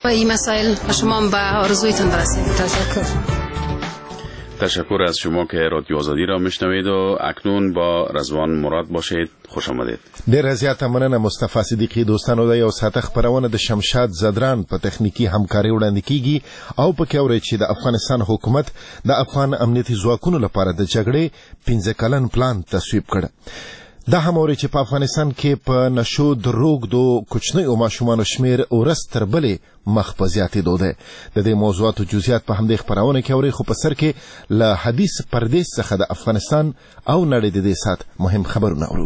و این مسائل شما به آرزویتان برسید. تشکر از شما که رادیو آزادی را میشنوید و اکنون با رضوان مراد باشید. خوش آمدید. ډیر زیاته مننه مصطفی صدیقی. دوستانو د یو ساعت خبرونه د شمشاد زدران په تخنیکی همکاري وړاندې کیږي او په کې اوري چې د افغانستان حکومت د افغان امنیتي ځواکونو لپاره د جګړې 15 کلن پلان تصویب کړ. دا هم اوري چې په افغانستان کې په نشو دروغ دو کوچنیو ماشومانو شمیر ورځ تر بلې مخ په زیاتېدو دی. د دې موضوعاتو جزئیات په همدې خبرونه کې اوري، خو په سر کې له حدیث پردیس څخه د افغانستان او نړۍ د دې سات مهم خبرونه اورو.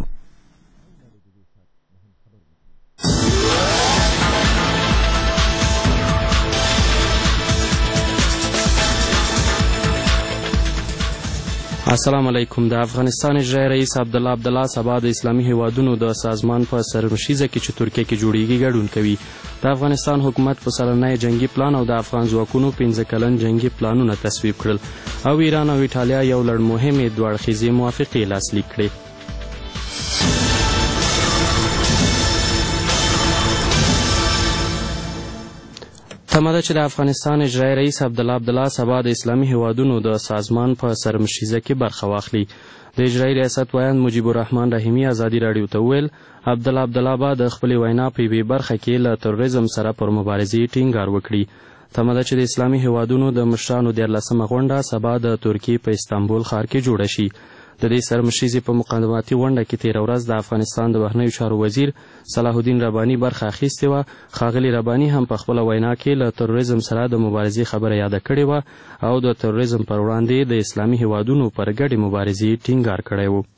السلام علیکم. د افغانستان اجرایي رئیس عبدالله سبا د اسلامي هیوادونو د سازمان په سرمشیزه کې چې ترکیه کې جوړیږي ګډون کوي. د افغانستان حکومت په سلنه جنگي پلان او د افغان ځواکونو 15 کلن جنگي پلانونه تصویب کړل او ایران او ایټالیا یو لړ مهمې دوه اړخیزې موافقې لاسلیک کړې. تمه ده چې د افغانستان اجرایي رئیس عبدالله سبا د اسلامي هیوادونو د سازمان په سرمشیزه کې برخه واخلي. د اجرایي ریاست ویاند مجیب الرحمن رحیمي ازادي راډیو ته وویل عبدالله به د خپلې وینا په یوې برخه کې له تروریزم سره پر مبارزې ټینګار وکړي. تمه ده چې د اسلامي هیوادونو د مشرانو 14مه غونډه سبا د ترکیې په استانبول ښار کې جوړه شي. د دې سرمشیزې په مقدماتي غونډه کې تېره ورځ د افغانستان د بهرنیو چارو وزیر صلاح الدین رباني برخه اخیستې وه. ښاغلي رباني هم په خپله وینا کې له تروریزم سره د مبارزې خبره یاده کړې وه او د تروریزم پر وړاندې د اسلامي هیوادونو پر ګډې مبارزې ټینګار کړی و.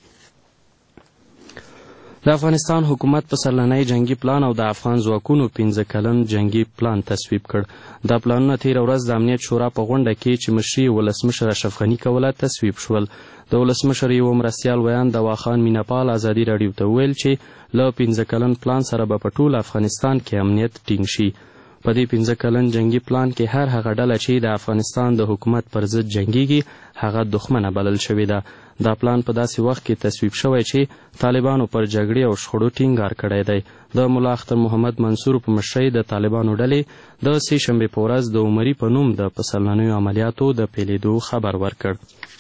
د افغانستان حکومت په سرلنی جنگي پلان او د افغان ځواکونو 15 کلن جنگي پلان تصویب کړ. دا پلانونه تېره ورځ د امنیت شورا په غونډه کې چې مشري ولسمشر اشرف غني کوله تصویب شول. د ولسمشر یو مرستیال ویاند دواخان میناپال ازادي راډیو ته وویل چې له 15 کلن پلان سره به په ټول افغانستان کې امنیت ټینګ شي. په دې 15 کلن جنگي پلان کې هر هغه ډله چې د افغانستان د حکومت پر ضد جنګیږي هغه دښمنه بلل شوې ده. دا پلان په داسې وخت کې تصویب شوی چې طالبانو پر جګړې او شخړو ټینګار کړی دی. د ملا اختر محمد منصور په مشرۍ د طالبانو ډلې د سې شنبې په ورځ د عمري په نوم د پسرلنیو عملیاتو د پیلېدو خبر ورکړ.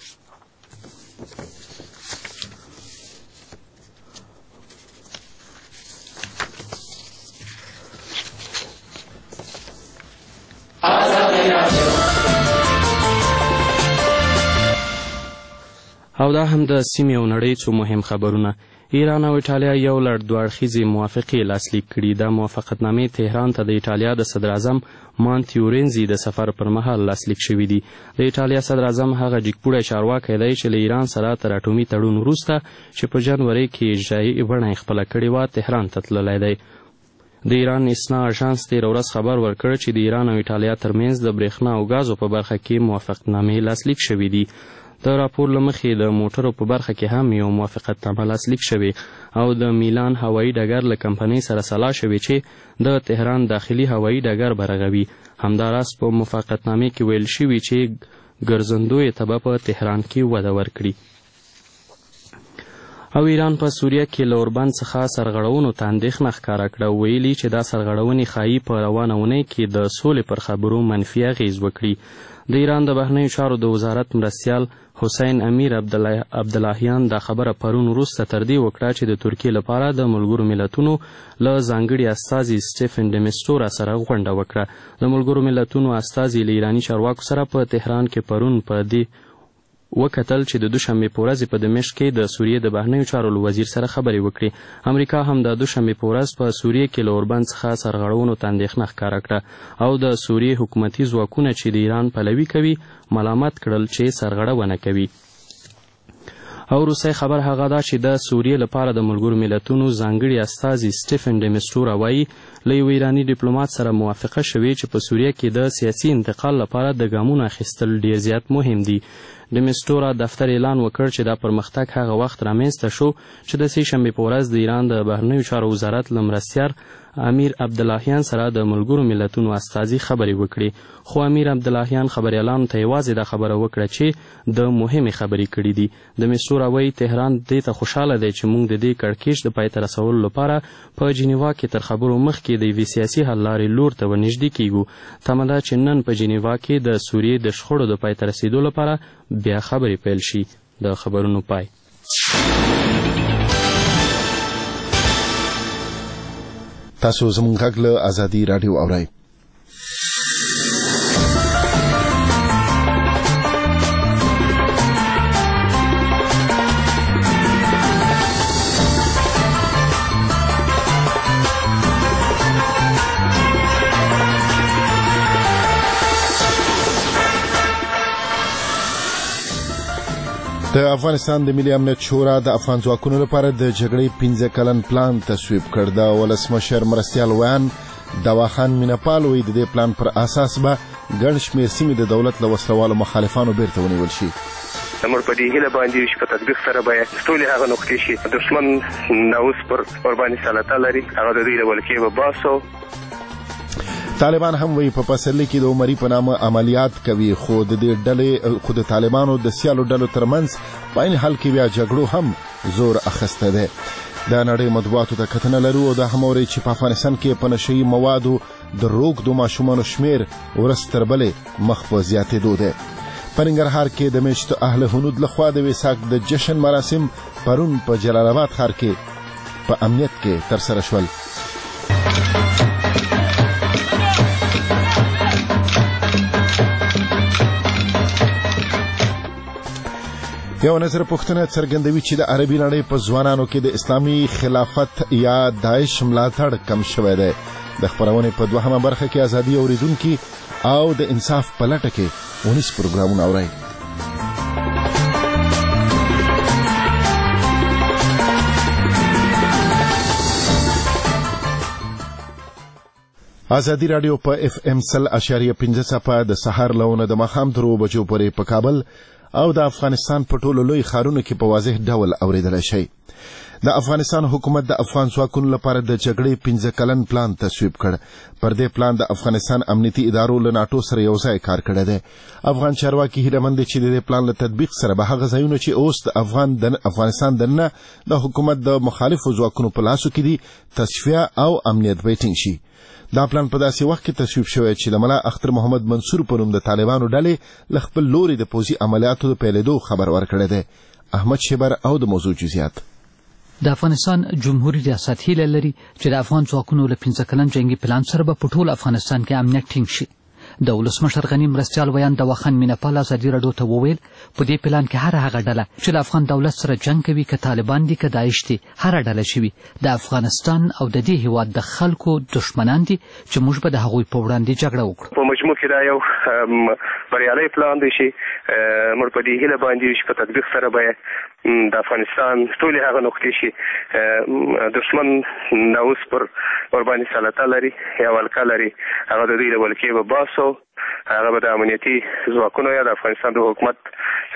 او دا هم د سیمې او نړۍ څو مهم خبرونه. ایران او ایټالیا یو لړ دوه اړخیزې موافقې لاسلیک کړي. دا موافقتنامې تهران ته د ایټالیا د صدر اعظم مانتیو رینزي د سفر پر مهال لاسلیک شوي دي. د ایټالیا صدر اعظم هغه جګپوړی چارواکی دی چې له ایران سره تر اټومي تړون وروسته چې په جنوري کې اجرایي بڼه یې خپله کړې وه تهران ته تللی دی. د ایران اسنا اژانس تېره ورځ خبر ورکړ چې د ایران او ایټالیا ترمنځ د برېښنا او ګازو په برخه کې موافقتنامې لاسلیک شوي دي. د راپور له مخې د موټرو په برخه کې هم یو موافقتنامه لاسلیک شوې او د میلان هوایي ډګر له کمپنۍ سره سلا شوې چې د تهران داخلي هوایي ډګر به رغوي. همداراز په موافقتنامې کې ویل شوي چې ګرځندوی ته به په تهران کې وده ورکړي. او ایران په سوریه کې له اوربند څخه سرغړونو ته اندېښنه ښکاره کړه. ویلي چې دا سرغړونې ښایي په روانه اونۍ کې د سولې پر خبرو منفي اغېز وکړي. د ایران د بهرنیو چارو د وزارت مرستیال حسین امیر عبداللهیان دا خبره پرون وروسته تر دې وکړه چې د ترکیې لپاره د ملګرو ملتونو له ځانګړي استازي سټیفن ډیمسټورا سره غونډه وکړه. د ملګرو ملتونو استازي له ایراني چارواکو سره په تهران کې پرون په دې وکتل چې د دوشنبې په ورځ په دمشق کې د سوریې د بهرنیو چارو وزیر سره خبرې وکړي. امریکا هم د دوشنبې په ورځ په سوریې کې له اوربند څخه سرغړونو ته اندېښنه ښکاره کړه او د سوریې حکومتي ځواکونه چې د ایران پلوي کوي ملامت کړل چې سرغړونه کوي. او روسي خبر هغه دا چې د سوریې لپاره د ملګرو ملتونو ځانګړي استازي سټیفن ډیمسټورا وایي له یو ایراني ډیپلومات سره موافقه شوې چې په سوریه کې د سیاسي انتقال لپاره د ګامونو اخیستل ډېر زیات مهم دي. د میسټورا دفتر اعلان وکړ چې دا پرمختګ هغه وخت رامنځته شو چې د سې شنبې په ورځ د ایران د بهرنیو چارو وزارت له مرستیار امیر عبداللهیان سره د ملګرو ملتونو استازي خبرې وکړي، خو امیر عبداللهیان خبریالانو ته یوازې دا خبره وکړه چې د مهمې خبرې کړي دي. د میسټورا وایي تهران دې ته خوشحاله دی چې موږ د دې کړکېچ د پای ته رسولو لپاره په جنیوا کې تر خبرو مخکې د یوې سیاسي حل لارې لور ته ورنږدې کیږو. تمه ده چې نن په جنیوا کې د سوریې د شخړو د پای ته رسیدو لپاره بیا خبرې پیل شي. د خبرونو پای. تاسو زموږ غږ له ازادي راډیو اورئ. د افغانستان د ملي امنیت شورا د افغان ځواکونو لپاره د جګړې 15 کلن پلان تصویب کړ. د ولسمشر مرستیال ویان دواخان مینپال وایي د دې پلان پر اساس به ګڼ شمېر سیمې د دولت له وسلوالو مخالفانو بیرته ونیول شي. موږ په دې هیله باندې چې په تطبیق سره باید ټولې هغه نقطې چې دښمن نوس پر باندې سلطه لري هغه د دوی له ولکې به باسو. طالبان هم وی په پسرلي کې د عمري په نامه عملیات کوي، خو د دې ډلې خو د طالبانو د سیالو ډلو ترمنځ په عین حال کې بیا جګړو هم زور اخیسته ده. د نړۍ مطبوعاتو ته کتنه لرو او دا هم اوري چې په افغانستان کې په نشهیي موادو د روږدو ماشومانو شمیر ورځ تر بلې مخ په زیاتېدو ده. په ننګرهار کې د میشتو اهل هنود لخوا د ویساک د جشن مراسم پرون په جلال آباد ښار کې په امنیت کې ترسره شول. یو نظر پوښتنه څرګندوي چې د عربي نړۍ په ځوانانو کې د اسلامي خلافت یا داعش ملاتړ کم شوی دی. د خپرونې په دوهمه برخه کې ازادي اوریدونکي او د انصاف په لټه کې 19 پروګرامونه اورئ. ازادي رادیو په FM 100.5 صفه د سحر لونه د ماښام تر 2 بجو پورې په کابل او د افغانستان په ټولو لوی ښارونو کې په واضح ډول اوریدلی شئ. د افغانستان حکومت د افغان ځواکونو لپاره د جګړې 15 کلن پلان تصویب کړ. پر دې پلان د افغانستان امنیتي ادارو له ناټو سره یو ځای کار کړی دی. افغان چارواکي هیله مند دي چې د دې پلان له تطبیق سره به هغه ځایونه چې اوس د افغانستان دننه د حکومت د مخالفو ځواکونو په لاسو کې دي تصفیه او امنیت به ټینګ شي. دا پلان په داسې وخت کې تصویب شوی چې د ملا اختر محمد منصور په نوم د طالبانو ډلې له خپل لوري د پوځي عملیاتو د پیلېدو خبر ورکړی دی. احمد شیبر او د موضوع جزئیات. د افغانستان جمهوریت ریاست هیله لري چې د افغان ځواکونو له 15 کلن جنگي پلان سره به په ټول افغانستان کې امنیت ټینګ شي. د ولسمشر غنی مرستیال ویان دواخان مینپال ازادي راډیو ته وویل په دې پلان کې هر هغه ډله چې د افغان دولت سره جنگ کوي که طالبان دي که داعش دي هر ډله شوي د افغانستان او د دې هیواد د خلکو دشمنان دي چې موږ به د هغوی په وړاندې جګړه وکړو. په مجموع کې دا یو بریالی پلان دی چې موږ په دې هیله باندې چې په تطبیق سره باید د افغانستان ټولې هغه نقطې چې دشمن نوس پر باندې سلطه لري یا ولکه لري هغه د دوی له ولکې به باسو. هغه به د امنیتي ځواکونو یا د افغانستان د حکومت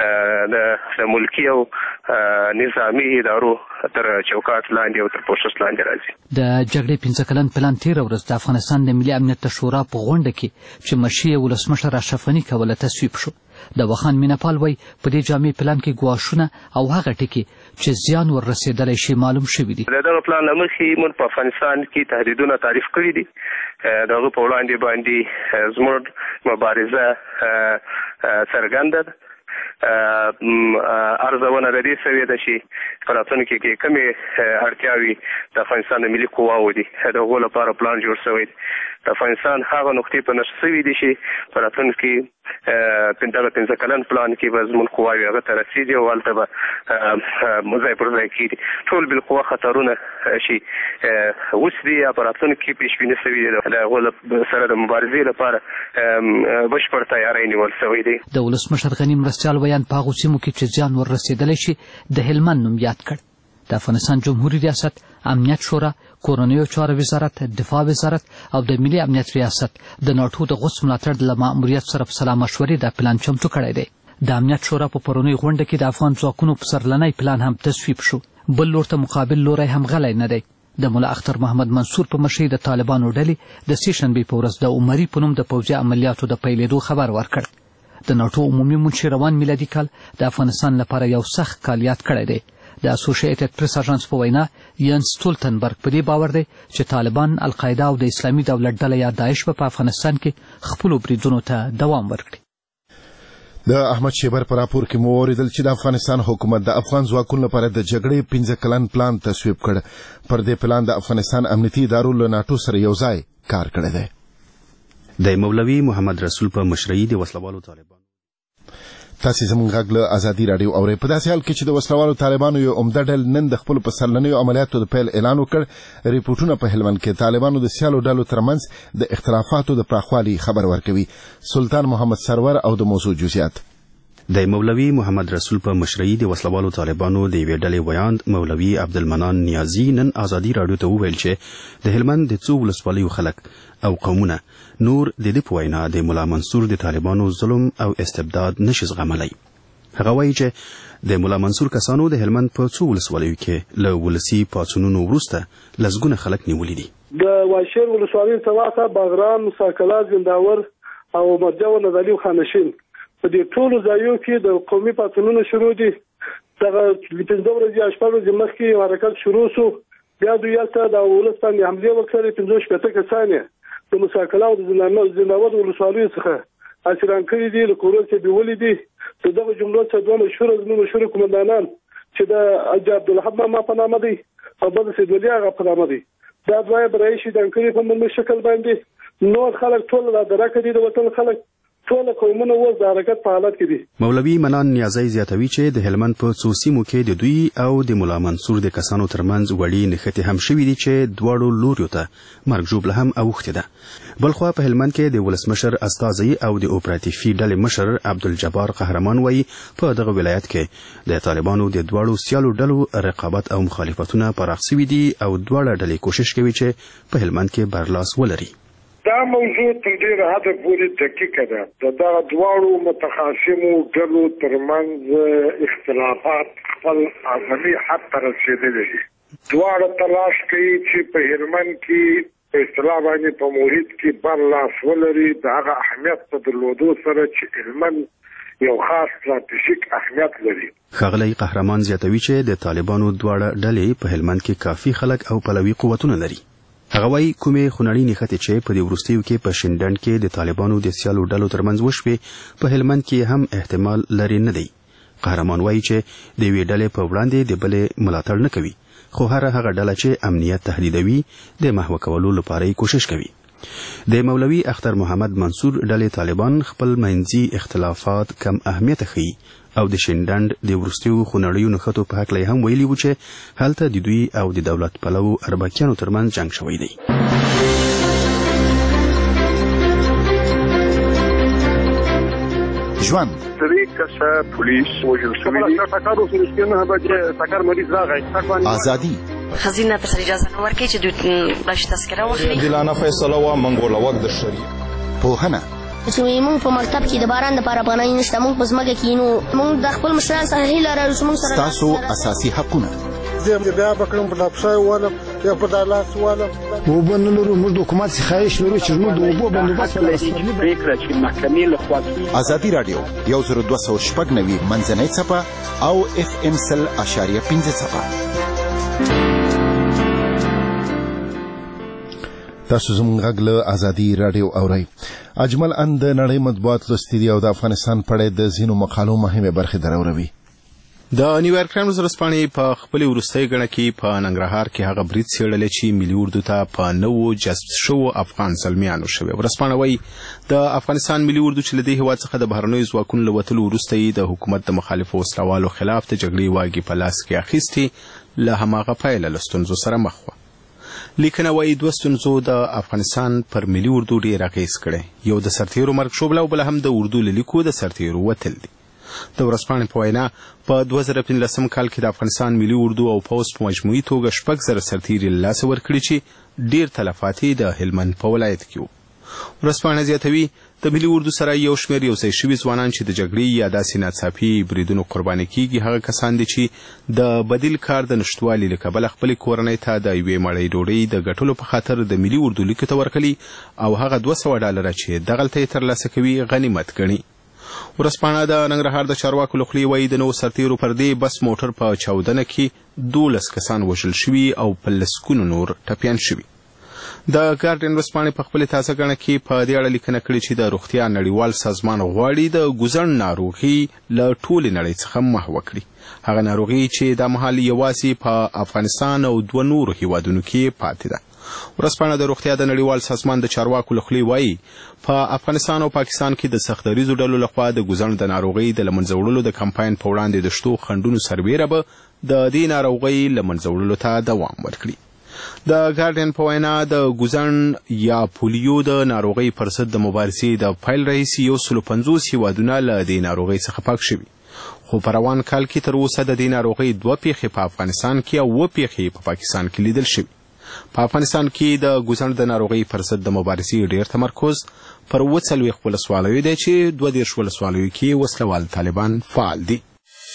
د ملکي او نظامي ادارو تر چوکاټ لاندې او تر پوښښ لاندې راځي. د جګړې 15 کلن پلان تېره ورځ د افغانستان د ملي امنیت شورا په غونډه کې چې مشر ولسمشر اشرف غني کوله تصویب شو. د وخان مینپال وای په دې جامع پلان کې ګواښونه او هغه ټکي چې زیان ور رسېدلی شي معلوم شوي دي. دغه پلان له مخې موږ په افغانستان کې تهدیدونه تعریف کړي دي. د هغه په وړاندې باندې زموږ مبارزه څرګنده ده. ارزونه د دې سوې ده چې په راتلونکي کې کومې اړتیاوې د افغانستان د ملي قواو دي د هغو لپاره پلان جوړ شوی دی. د افغانستان هغه نقطې په نښه شوي دي چې په راتلونکي دغه 15 کلن پلان کې به زموږ قواوې هغه ته رسېږي او هلته به ځای پر ځای کېږي. ټول بالقوه خطرونه چې اوس دي یا په راتلونکي کې پیشبیني شوي دي د هغو سره د مبارزې لپاره بشپړ تیاری نیول شوی دی. د ولسمشر غني مرستیال ویان په هغو سیمو کې چې زیان ور رسېدلی شي د هلمند نوم یاد کړ. د افغانستان جمهوریت ریاست امنیت شورا کورنیو چارو وزارت دفاع وزارت او د ملي امنیت ریاست د ناټو د غوڅ ملاتړ له ماموریت سره په سلا مشورې دا پلان چمتو کړی دی. د امنیت شورا په پرونۍ غونډه کې د افغان ځواکونو پسرلنی پلان هم تصویب شو. بل لور ته مقابل لوری هم غلی نه دی. د ملا اختر محمد منصور په مشرۍ د طالبانو ډلې د سې شنبې په ورځ د عمري په نوم د پوځي عملیاتو د پیلېدو خبر ورکړ. د ناټو عمومي منشي روان میلادي کال د افغانستان لپاره یو سخت کال یاد کړی دی. د اسوسییټډ پریس اژانس په وینا ینس ستولتنبرګ په دې باور دی چې طالبان، القاعده او د اسلامي دولت ډله یا داعش په افغانستان کې خپلو بریدونو ته دوام ورکړي. د احمد شیبر په راپور کې مو اوریدل چې د افغانستان حکومت د افغان ځواکونو لپاره د جګړې 15 کلن پلان تصویب کړ. پر دې پلان د افغانستان امنیتي ادارو له ناټو سره یو ځای کار کړی دی. د مولوي محمد رسول په مشرۍ د وسلوالو طالبانو تاسو زموږ غږ له ازادي رادیو اورئ. په داسې حال کې چې د وسلوالو طالبانو یو عمده ډل نن د خپلو پسرلنیو عملیاتو د پیل اعلان وکړ. ریپورټونه په هلمند کې طالبانو د سیالو ډلو ترمنځ د اختلافاتو د پراخوالي خبر ورکوي. سلطان محمد سرور او د موضوع جزئیات. د مولوي محمد رسول په مشرۍ د وسلوالو طالبانو د یوې ډلې ویاند مولوي عبدالمنان نیازي نن ازادي رادیو ته وویل چې د هلمند د څو ولسوالیو خلک او قومونه نور د دې په وینا د ملا منصور د طالبانو ظلم او استبداد نشي زغملی. هغه وایي چې د ملا منصور کسانو د هلمند په څو ولسوالیو کې له ولسي پاڅونونو وروسته لسګونه خلک نیولي دي. د واشیر ولسوالۍ سواته باغران، مساکلا، زنداور او مرجع و نزالي او خانشین په دې ټولو ځایو کې د قومي پاڅونونو شروع دي. دغه 15 ورځې شپږ ورځې مخکې حرکت شروع شو. بیا دوی هلته د ولس باندې حملې وکړې. 15 کسان د مساکلا او د زنداور ولسوالیو څخه اسیران کړي دي، له کورونو څخه بیولي دي. د دغه جملو څخه دوه مشهور قومندانان چې د حاجي عبدالحب ماما په نامه دی او بل سید ولي هغه په نامه دی. دا دوه برایشي د انکري په ملي شکل باندې نور خلک ټول د درکه دي. د وطن خلک ټول قومونه اوس د حرکت په حالت کې دي. مولوي منان نیازی زیاتوي چې د هلمند په څو سیمو کې د دوی او د ملا منصور د کسانو ترمنځ وړي نښتې هم شوي دي چې دواړو لوریو ته مرګ ژوبله هم اوښتې ده. بلخوا په هلمند کې د ولسمشر استازی او د اپراتیفي ډلې مشر عبدالجبار قهرمان وایي په دغه ولایت کې د طالبانو د دواړو سیالو ډلو رقابت او مخالفتونه پراخ شوي دي او دواړه ډلې کوشش کوي چې په هلمند کې برلاس ولري. دا موضوع تر ډېره حده پورې دقیقه ده. د دغه دواړو متخاصمو ډلو ترمنځ اختلافات خپل اعظمي حد ته رسېدلي دي. دواړه تلاش کوي چې په هلمند کې په اصطلاح باندې په محیط کې برلاس ولري. د هغه اهمیت په درلودو سره چې هلمند یو خاص ستراتیژیک اهمیت لري. ښاغلی قهرمان زیاتوي چې د طالبانو دواړه ډلې په هلمند کې کافي خلک او پلوي قوتونه لري. هغه وایي کومې خونړۍ نښتې چې په دې وروستیو کې په شینډنډ کې د طالبانو د سیالو ډلو ترمنځ وشوې په هلمند کې هم احتمال لري نه دی. قهرمان وایي چې د یوې ډلې په وړاندې د بلې ملاتړ نه کوي، خو هغه ډله چې امنیت تهدیدوي د محوه کولو لپاره یې کوشش کوي. د مولوي اختر محمد منصور ډلې طالبان خپل منځي اختلافات کم اهمیت ښیي او د شینډنډ د وروستیو خونړیو نښتو په هکله هم ویلي وو چې هلته د دوی او د دولت پلوو اربکیانو ترمنځ جنګ شوی دی. ژوند پولیس وژل شوي دي. ازادي خزینه تر اجازه نه ورکړي چې دوی باندې تذکره واخلي. عادلانه فیصله وا منګول وخت د شریعت پوهنه چې موږ په مکتب کې د باران لپاره پناه نشته، موږ په ځمکه کې نو موږ د خپل مشران سره هیله لرو چې موږ سره تاسو اساسي حقونه زه بیا بکرم په دپسای ولم یا په دالاس ولم وبن لرو موږ د حکومت څخه خواهش لرو چې موږ د اوبو بندوبست پرېکړه چې محکمې لخوا کیږي. ازادي رادیو 10290 منځنۍ څپه او FM 100.5 څپه. تاسو زموږ غږ له ازادي رادیو اورئ. اجمل ان د نړۍ مطبوعات لوستي دي او د افغانستان په اړه د ځینو مقالو مهمه برخې دراوروي. د نیویارک ټایمز ورځپاڼې په خپل وروستۍ غړه کې په ننګرهار کې هغه برید څېړلی چې ملي اردو ته په نوو جذب شوو افغان زلمیانو شوی. ورځپاڼه وایي د افغانستان ملي اردو چې له دې هېواد څخه د بهرنیو ځواکونو له وتلو وروسته یې د حکومت د مخالفو وسلوالو خلاف د جګړې واګې په لاس کې اخیستې، له هماغه پیله له ستونزو سره مخ وه. لیکنه وایي دوه ستونزو د افغانستان پر ملي اردو ډېر اغېز کړی. یو د سرتیرو مرګ شوبله او بله هم د اردو له لیکو د سرتیرو وتل دي. د ورځپاڼې په وینا په 2015 کال کې د افغانستان ملي اردو او پوځ په مجموعي توګه 6,000 سرتیري له لاسه ورکړي چې ډېر تلفات یې د هلمند په ولایت کې وو. ورځپاڼه زیاتوي د ملي اردو سره یو شمېر یو ځای شوي ځوانان چې د جګړې یا داسې ناڅاپي بریدونو قرباني کیږي هغه کسان دي چې د بدیل کار د نشتوالي له کبله خپلې کورنۍ ته د یوې مړۍ ډوډۍ د ګټلو په خاطر د ملي اردو لیکو ته ورکړي او هغه $200 چې دغلته یې ترلاسه کوي غنیمت ګڼي. ورځپاڼه د ننګرهار د چارواکو له خولې وایي د نوو سرتیرو پر دې بس موټر په چاودنه کې 12 کسان وژل شوي او په لسګونو نور ټپیان شوي. د ګارډین ورځپاڼې په خپل تازه غڼه کې په دې اړه لیکنه کړې چې د روغتیا نړیوال سازمان غواړي د ګوزڼ ناروغي له ټولې نړۍ څخه محو کړي. هغه ناروغي چې د مهال یوازې په افغانستان او 2 نورو هیوادونو کې پاتې ده. ورځپاڼه د روغتیا د نړیوال سازمان د چارواکو له خولې وایي په افغانستان او پاکستان کې د سختدریزو ډلو لخوا د ګوزڼ د ناروغۍ د له منځه وړلو د کمپاین په وړاندې د شتو خنډونو سربیره به د دې ناروغۍ له منځه وړلو ته دوام ورکړي. د ګارډین په وینا د ګوزڼ یا پولیو د ناروغۍ پر ضد د مبارزې د پیل راهیسې 150 هیوادونه له دې ناروغۍ څخه پاک شوي، خو په روان کال کې تر اوسه د دې ناروغۍ 2 پیښې په افغانستان کې او 2 پیښې په پاکستان کې لیدل شوي. په افغانستان کې د ګوزڼ د ناروغۍ پر ضد د مبارزې ډېر تمرکز پر 40 ولسوالیو دی چې 22 ولسوالیو کې وسلوال طالبان فعال دي.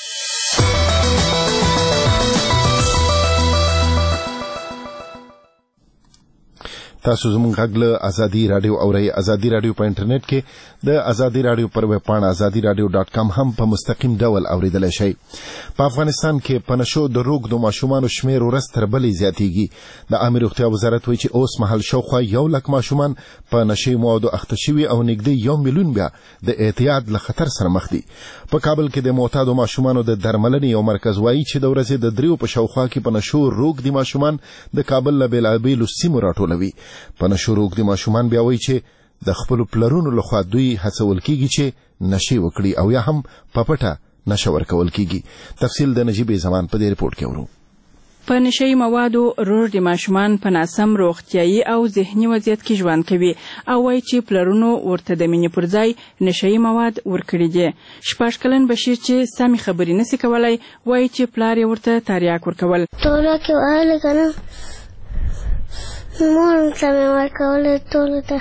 تاسو زموږ غږ له ازادي رادیو اورئ. ازادي رادیو په انټرنیټ کې د ازادي رادیو پر ویب پاڼه azadiradio.com هم په مستقیم ډول اوریدلی شئ. په افغانستان کې په نشو د روږدو ماشومانو شمېر ورځ تر بلې زیاتیږي. د عامه روغتیا وزارت وایي چې اوس مهال شاوخوا 1 لک ماشومان په نشي موادو اخته شوي او نږدې 1 میلیون بیا د اعتیاد له خطر سره مخ دي. په کابل کې د معتادو ماشومانو د درملنې یو مرکز وایي چې د ورځې د 3 په شاوخوا کې په نشو روږدي ماشومان د کابل له بېلابېلو سیمو راټولوي. په نشو روږدي ماشومان بیا وایي چې د خپلو پلرونو لخوا دوی هڅول کیږي چې نشي وکړي او یا هم په پټه نشه ورکول کیږي. تفصیل د نجیب زمان په دې رپورټ کې ورو. په نشي موادو روږدي ماشومان په ناسم روغتیایي او ذهني وضعیت کې ژوند کوي او وایي چې پلرونو ورته د مینې پر ځای نشي مواد ورکړي دي. 6 کلن بشیر چې سمې خبرې نشي کولای وایي چې پلار یې ورته تریاک ورکول. ټوله کې وایي کنه مور ته مې ورکولې ټولو ته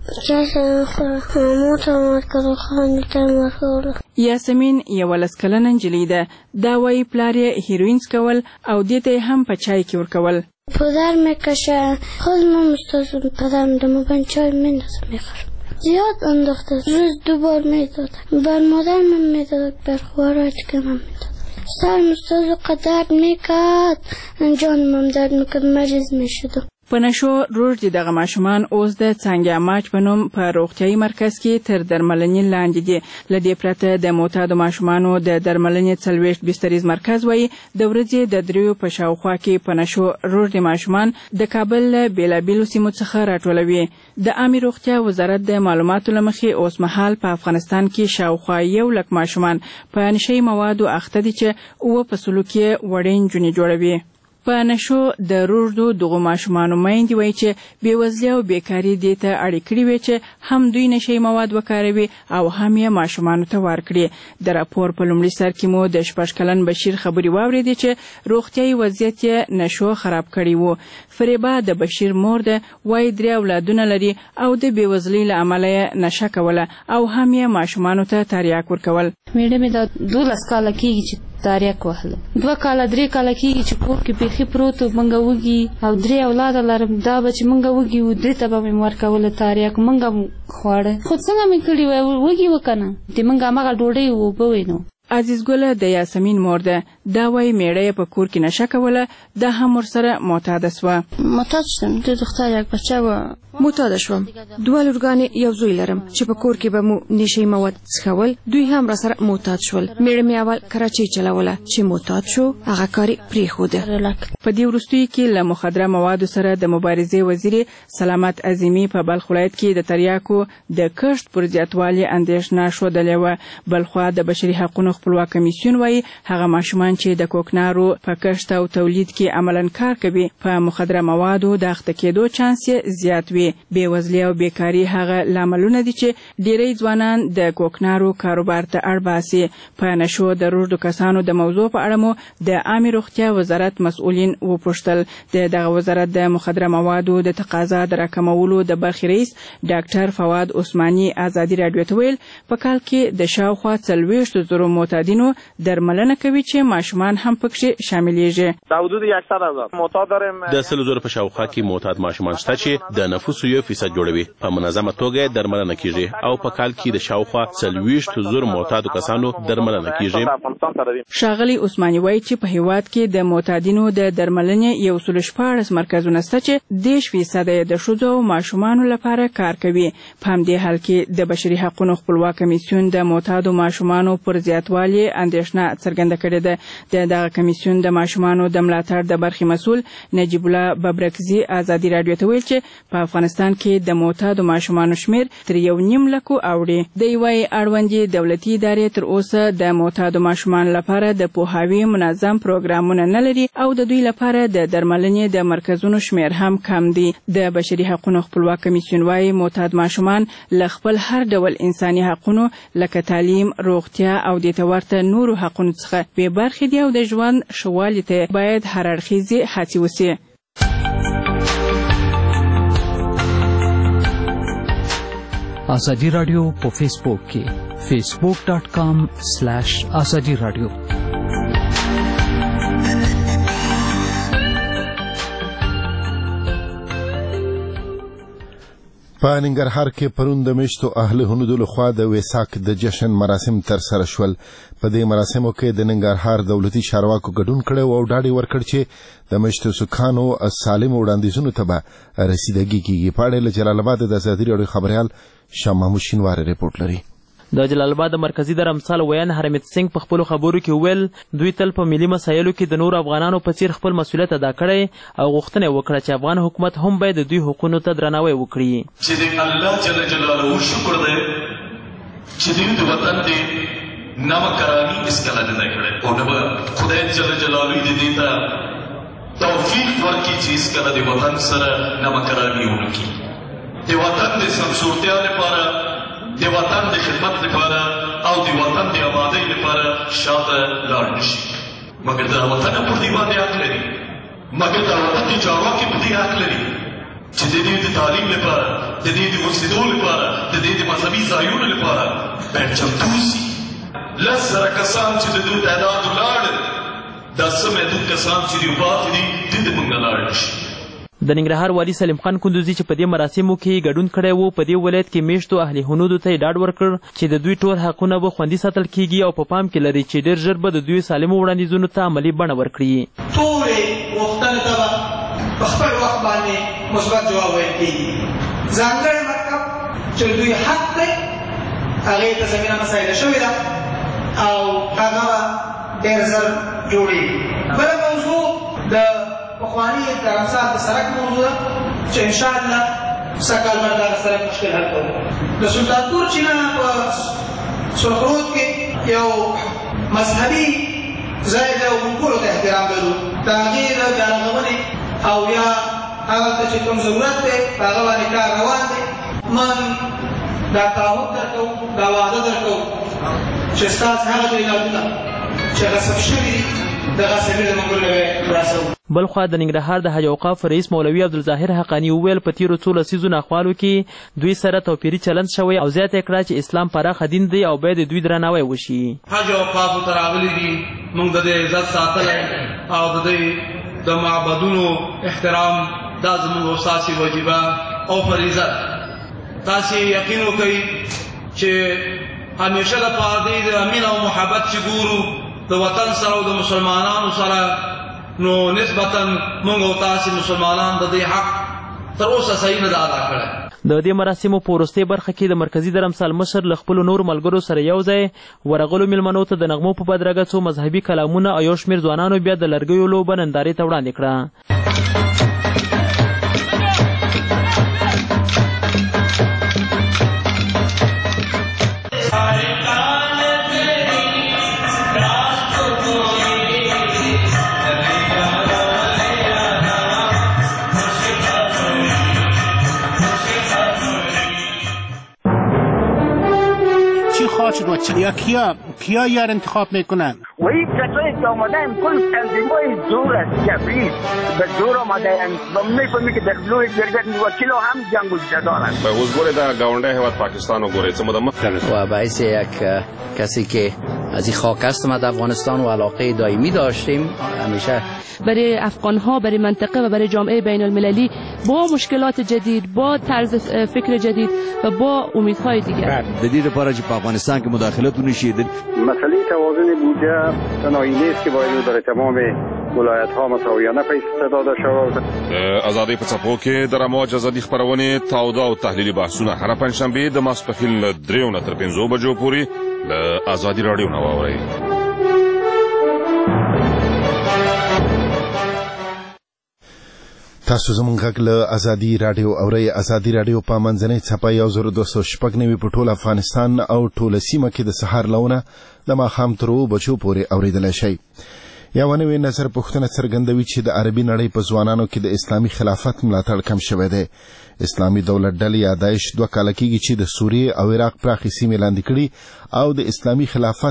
یاسمین 11 کلنه نجلۍ ده. دا وایي پلار یې هیروین څکول او دې ته هم په چای کې ورکول. پدر میکشه خودم مستوزم پدرم دمو بن چای میندازم میخورم. زیاد انداخته روز 2 بار میداد. بر مادر من میداد بر خوراک که من میداد. سر مستوزو قدر میکرد جانمم درد میکرد مریض میشدم. په نشو روږدي دغه ماشومان اوس د څانګې اماچ په نوم په روغتیایي مرکز کې تر درملنې لاندې دي. له دې پرته د معتادو ماشومانو د درملنې 40 بستریز مرکز وایي د ورځې د 3 په شاوخوا کې په نشو روږدي ماشومان د کابل له بېلابېلو سیمو څخه راټولوي. د عامې روغتیا وزارت د معلوماتو له مخې اوس مهال په افغانستان کې شاوخوا 1 لک ماشومان په نشي موادو اخته دي چې 9% کې وړې نجونې جوړوي. په نشو د روږدو دغو ماشومانو میندې وایي چې بېوزلي او بیکاري دې ته اړې کړې وې چې هم دوی نشي مواد وکاروي او هم یې ماشومانو ته ورکړي. د راپور په لومړي سر کې مو د 6 کلن بشیر خبرې واورېدې چې روغتیایي وضعیت یې نشو خراب کړی و. فریبا د بشیر مور ده، وایي 3 اولادونه لري او د بېوزلۍ له امله یې نشه کوله او هم یې ماشومانو ته تریاک ورکول. میډه مې دا 12 کاله کېږي چې تریاک وهله. 2 کاله 3 کاله کېږي چې کور کې بیخي پروت منګه وږي او 3 اولاد لرم. دا به چې منګه وږي و 3 ته به مې ورکوله تریاک منګه خواړه خو څنګه مې کړي وږي وکنه د منګه هغه ډوډۍ اوبه وینو. عزیز ګله د یاسمین مور ده. دا وایي میړه په کور کې نشه کوله، دا هم ورسره معتاده سوه. معتاد شدم. د دختر یک بچه و معتاده شوم. 2 لورګانې یو زوی لرم چې په کور کې به مو نشي مواد څښول. دوی هم را سره معتاد شول. میړه مې اول کراچۍ چلوله چې معتاد شو هغه کار پرېښوده. په دې وروستیو کې له مخدره موادو سره د مبارزې وزیر سلامت عظیمي په بلخ ولایت کې د تریاکو د کښت پر زیاتوالي اندېښنه ښودلې وه. بلخوا د بشري حقونو خپلواک کمیسیون وایي هغه ماشومان چې د کوکنارو په کښت او تولید کې عملاً کار کوي په مخدره موادو د اخته کېدو چانس یې زیات وي. بېوزلي او بیکاري هغه لاملونه دي چې ډېری ځوانان د کوکنارو کاروبار ته اړ باسي. په نشو د روږدو کسانو د موضوع په اړه مو د عامې روغتیا وزارت مسؤلین وپوښتل. د دغه وزارت د مخدره موادو د تقاضا د راکمولو د برخې رئیس ډاکټر فواد عثماني ازادي راډیو ته ویل په کال کې د شاوخوا 40,000 معتادینو درملنه کوي چې ماشومان هم پکې شاملېږي. د 100,000 په شاوخوا کې معتاد ماشومان شته چې د نفوسو 1% جوړوي. په منظمه توګه درملنه کیږي او په کال کې د شاوخوا 40,000 معتادو کسانو درملنه کیږي. ښاغلي عثماني وایي چې په هیواد کې د معتادینو د درملنې 114 مرکزونه شته چې 10% د ښځو او ماشومانو لپاره کار کوي. په همدې حال کې د بشري حقوقو خپلواک کمیسیون د معتادو ماشومانو پر زیاتوالي اندېښنه څرګنده کړې ده. دغه کمیسیون د ماشومانو د ملاتړ د برخې مسؤل نجیب الله ببرکزي ازادي راډیو ته ویل چې په افغانستان کې د معتادو ماشومانو شمیر تر 1.5 لک اوړي. د یوې اړوندې دولتي ادارې تر اوسه د معتادو ماشومانو لپاره د پوهاوي منظم پروګرامونه نه لري او د دوی لپاره د درملنې د مرکزونو شمیر هم کم دی. د بشري حقوقو خپلواک کمیسیون وايي معتاد ماشومان له خپل هر ډول انساني حقوقو لکه تعلیم، روغتیا او د ورته نورو حقوقو څخه بې برخې دي او د ژوند ښه والي ته باید هر اړخیزې هڅې وشي. ازادي رادیو په فیسبوک کې facebook.com/azadi radio. په ننګرهار کې پرون د میشتو اهل هنودو لخوا د ویساک د جشن مراسم ترسره شول. په دې مراسمو کې د ننګرهار دولتي چارواکو ګډون کړی او ډاډ یې ورکړ چې د میشتو سکانو سالم وړاندیزونو ته به رسیدګي کیږي. په اړه له جلال آباد د ازادي راډیو خبريال شاه محمود شینواری رپورټ لري. د جلال آباد مرکزی درمسال ویان حرمیت سنگ په خپل خبرو کې ویل دوی تل په ملي مسایلو کې د نور افغانانو په څیر خپل مسؤلیت ادا کړی او غوښتنه وکړه چې افغان حکومت هم باید د دوی حقوقو ته درناوی وکړي. چې د الله جل جلاله شکر دی چې د وطن دی نامکرانی اسکله نه کړي او نه خدای جل جلاله دې ته توفیق ورکړي چې اسکله د وطن سره نامکرانی ونکړي. د وطن د سمسورتیا لپاره، د وطن د خدمت لپاره او د وطن د آبادۍ لپاره شاته لاړ نشي. مګر دا وطن پر دې باندې حق لري، مګر دا وطن د چارواکي په دې حق لري چې د دې د تعلیم لپاره، د دې د اوسېدو لپاره، د دې د مذهبي ځایونو لپاره باید چمتو اوسي. 10,000 کسان چې د دوی تعداد ولاړ، دا څه محدود کسان چې دوی پاتې دي دې ته موږ نه لاړ نشي. د ننګرهار والي سلیم خان کندوزي چې په دې مراسمو کې ګډون کړی وو په دې ولایت کې میشتو اهل هنودو ته ډاډ ورکړ چې د دوی ټول حقونه به خوندي ساتل کیږي او په پام کې لري چې ډېر ژر به د دوی سالمو وړاندیزونو ته عملي بڼه ورکړي. ټولې غوښتنې ته به په خپل وخت باندې مثبت جواب ویل کېږي. ځانګړی مکتب چې دوی حق دی هغې ته زمینه مسایله شوې ده او هغه به ډېر ژر جوړېږي. بله موضوع د پخواني درمسال د سړک موضوع ده چې انشاءالله سږکال باندې دغه سړک مشکل حل کوو. د سلطانپور چې نه په سرخرود کې یو مذهبي ځای دی او موږ ټولو ته احترام لرو. د هغې د بیارغونې او یا هغلته چې کوم ضرورت دی په هغه باندې کار روان دی. من دا تعهد درکوو، دا وعده درکوو چې ستاسو هغه جایدادونه چې غصب شوي دي دغه سبیل موږ له خلاصوو. بلخوا د ننګرهار د حج اوقاف رئیس مولوي عبدالظاهر حقاني وویل په تیرو څو لسیزو ناخوالو کې دوی سره توپیري چلند شوی او زیاته یې کړه چې اسلام پراخه دین دی او باید د دوی درناوی وشي. حج اوقافو ته راغلي دي، موږ د دې عزت ساتلی او د دې د معبدونو احترام دا زموږ اساسي وجیبه او فریضه. تاسې یقین وکئ چې همیشه دپاره دې د مینه او محبت چې ګورو د وطن سره او د مسلمانانو سره، نو نسبتا موږ او تاسې مسلمانان د دې حق تر اوسه صحیح نه ده ادا کړی. د دې مراسمو په وروستۍ برخه کې د مرکزي درمسال مشر له خپلو نورو ملګرو سره یو ځای ورغلو میلمنو ته د نغمو په بدرګه څو مذهبي کلامونه او یو شمېر ځوانانو بیا د لرګیو لوبه نندارې ته وړاندې کړه. شد و چلیا کیا یار انتخاب میکنن؟ و این کسایی که آمدن کل تنظیمای زور است کفریست به زور آمدن و میفهمی که در لوی جرگت وکیل هم جنگ جدارن به حضور در گاونده هیواد پاکستان و گوره څه مدمه و باعث یک کسی که از این خاک است ما در افغانستان و علاقه دائمی داشتیم همیشه برای افغان‌ها برای منطقه و برای جامعه بین المللی با مشکلات جدید با طرز فکر جدید و با امیدهای دیگر دلیل لپاره چې په افغانستان کې مداخلت ونشي مسئله توازن بودجه تنهایی نیست که باید در تمام ولایت‌ها مساویانه پیش داده شود. ازادي په څپو کې د رموج ازادي خبرونه تاوده او تحلیلي بحثونه هر پنځشنبه د ماسپښین له 3 نه تر 5 بجو پورې له ازادي رادیو نه واورئ. تاسو زموږ غږ له ازادي رادیو اورئ. ازادي رادیو په منځنۍ څپه 1296 په ټول افغانستان او ټوله سیمه کې د سهار لونه د ماښام تر 2 بجو پورې اوریدلی شئ. یو نوی نظر پوښتنه څرګندوي چې د عربي نړۍ په ځوانانو کې د اسلامي خلافت ملاتړ کم شوی دی. اسلامي دولت ډلې یا داعش 2 کاله کېږي چې د سوریې او عراق پراخې سیمې لاندې کړي او د اسلامي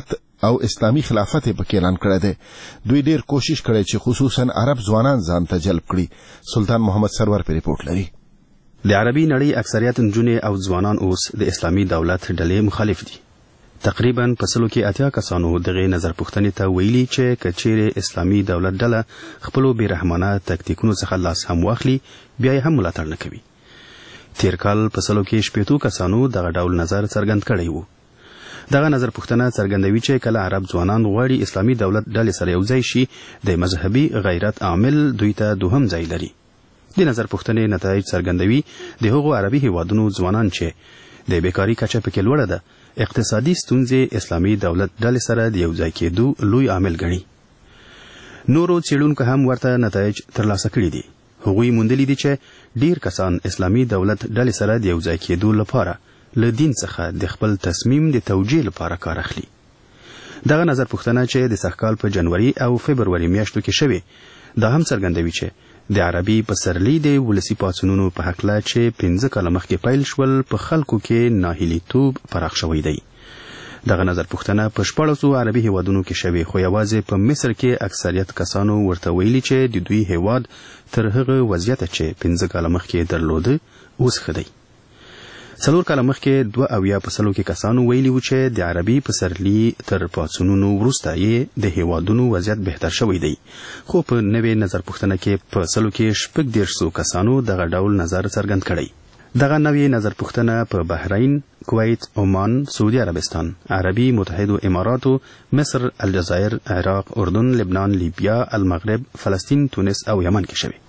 خلافت یې پکې اعلان کړی دی. دوی ډېر کوشش کړی چې خصوصا عرب ځوانان ځان ته جلب کړي. سلطان محمد سرور په ریپورت لري. د عربي نړۍ اکثریت نجونې او ځوانان اوس د اسلامي دولت ډلې مخالف دي. تقریبا په سلو کې 80 کسانو دغه نظر پوښتنې ته ویلي چې کچېره اسلامي دولت ډله خپل بیرحمانه تکتیکونو څخه لاس هم واخلي بیا یې هم ملاتړ نه کوي. تیر کال په سلو کې 80 کسانو دغه ډول نظر څرګند کړی وو. دغه نظر پوښتنه څرګندوي چې کله عرب ځوانان غواړي اسلامي دولت ډلې سره یوځای شي د مذهبي غیرت عامل دوی ته دوهم ځای لري. د نظر پوښتنې نتایج څرګندوي د هغو عربي هیوادونو ځوانان چې د بیکاری کچه پکې لوړه ده اقتصادي ستونزې اسلامي دولت ډلې سره د یوځای کېدو لوی عامل ګڼي. نورو څېړونکو هم ورته نتایج ترلاسه کړي دي. هغوی موندلي دي چې ډیر کسان اسلامي دولت ډلې سره د یوځای کېدو لپاره له دین څخه د خپل تصمیم د توجیه لپاره کار اخلي. دغه نظر پوښتنه چې د سږکال په جنوري او فبروري میاشتو کې شوې دا هم څرګندوي چې د عربي پسرلي د ولسی پاڅونونو په حقله چې 15 کاله مخکې پیل شول په خلکو کې ناهیلیتوب پراخ شوی دی. دغه نظر پوښتنه په 14 عربي هیوادونو کې شوې خو یوازې په مصر کې اکثریت کسانو ورته ویلي چې د دوی هیواد تر هغه وضعیت چې 15 کاله مخکې درلوده اوس ښه دی. 4 کاله مخکې 2% کې کسانو ویلي و چې د عربي پسرلي تر پاڅونونو وروسته یې د هیوادونو وضعیت بهتر شوی دی. خو په نوې نظر پوښتنه کې په 100 کې 14 کسانو دغه ډول نظر څرګند کړی. دغه نوې نظر پوښتنه په بحرین، کویت، عمان، سعودي عربستان، عربي متحده اماراتو، مصر، الجزایر، عراق، اردن، لبنان، لیبیا، المغرب، فلسطین، تونس او یمن کې شوی.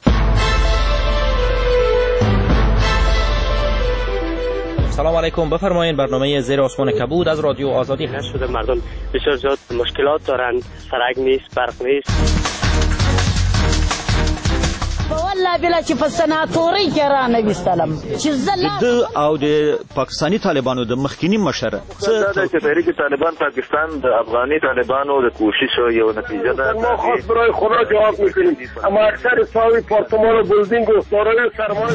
سلام علیکم. بفرمایید برنامه زیر آسمان کبود از رادیو آزادی هست. شده مردم بسیار زیاد مشکلات دارند، سرک نیست، برق نیست. والله بلا چې په سناتوري کې را نویستلم چې د او د پاکستانی طالبانو د مخکینی مشر دا چې تحریک طالبان پاکستان د افغاني طالبانو د کوشش یو نتیجه ده. ما خاص برای خدا جواب میکنیم اما اکثر ساوی پارتمان و بلدینگ و سارای سرمایه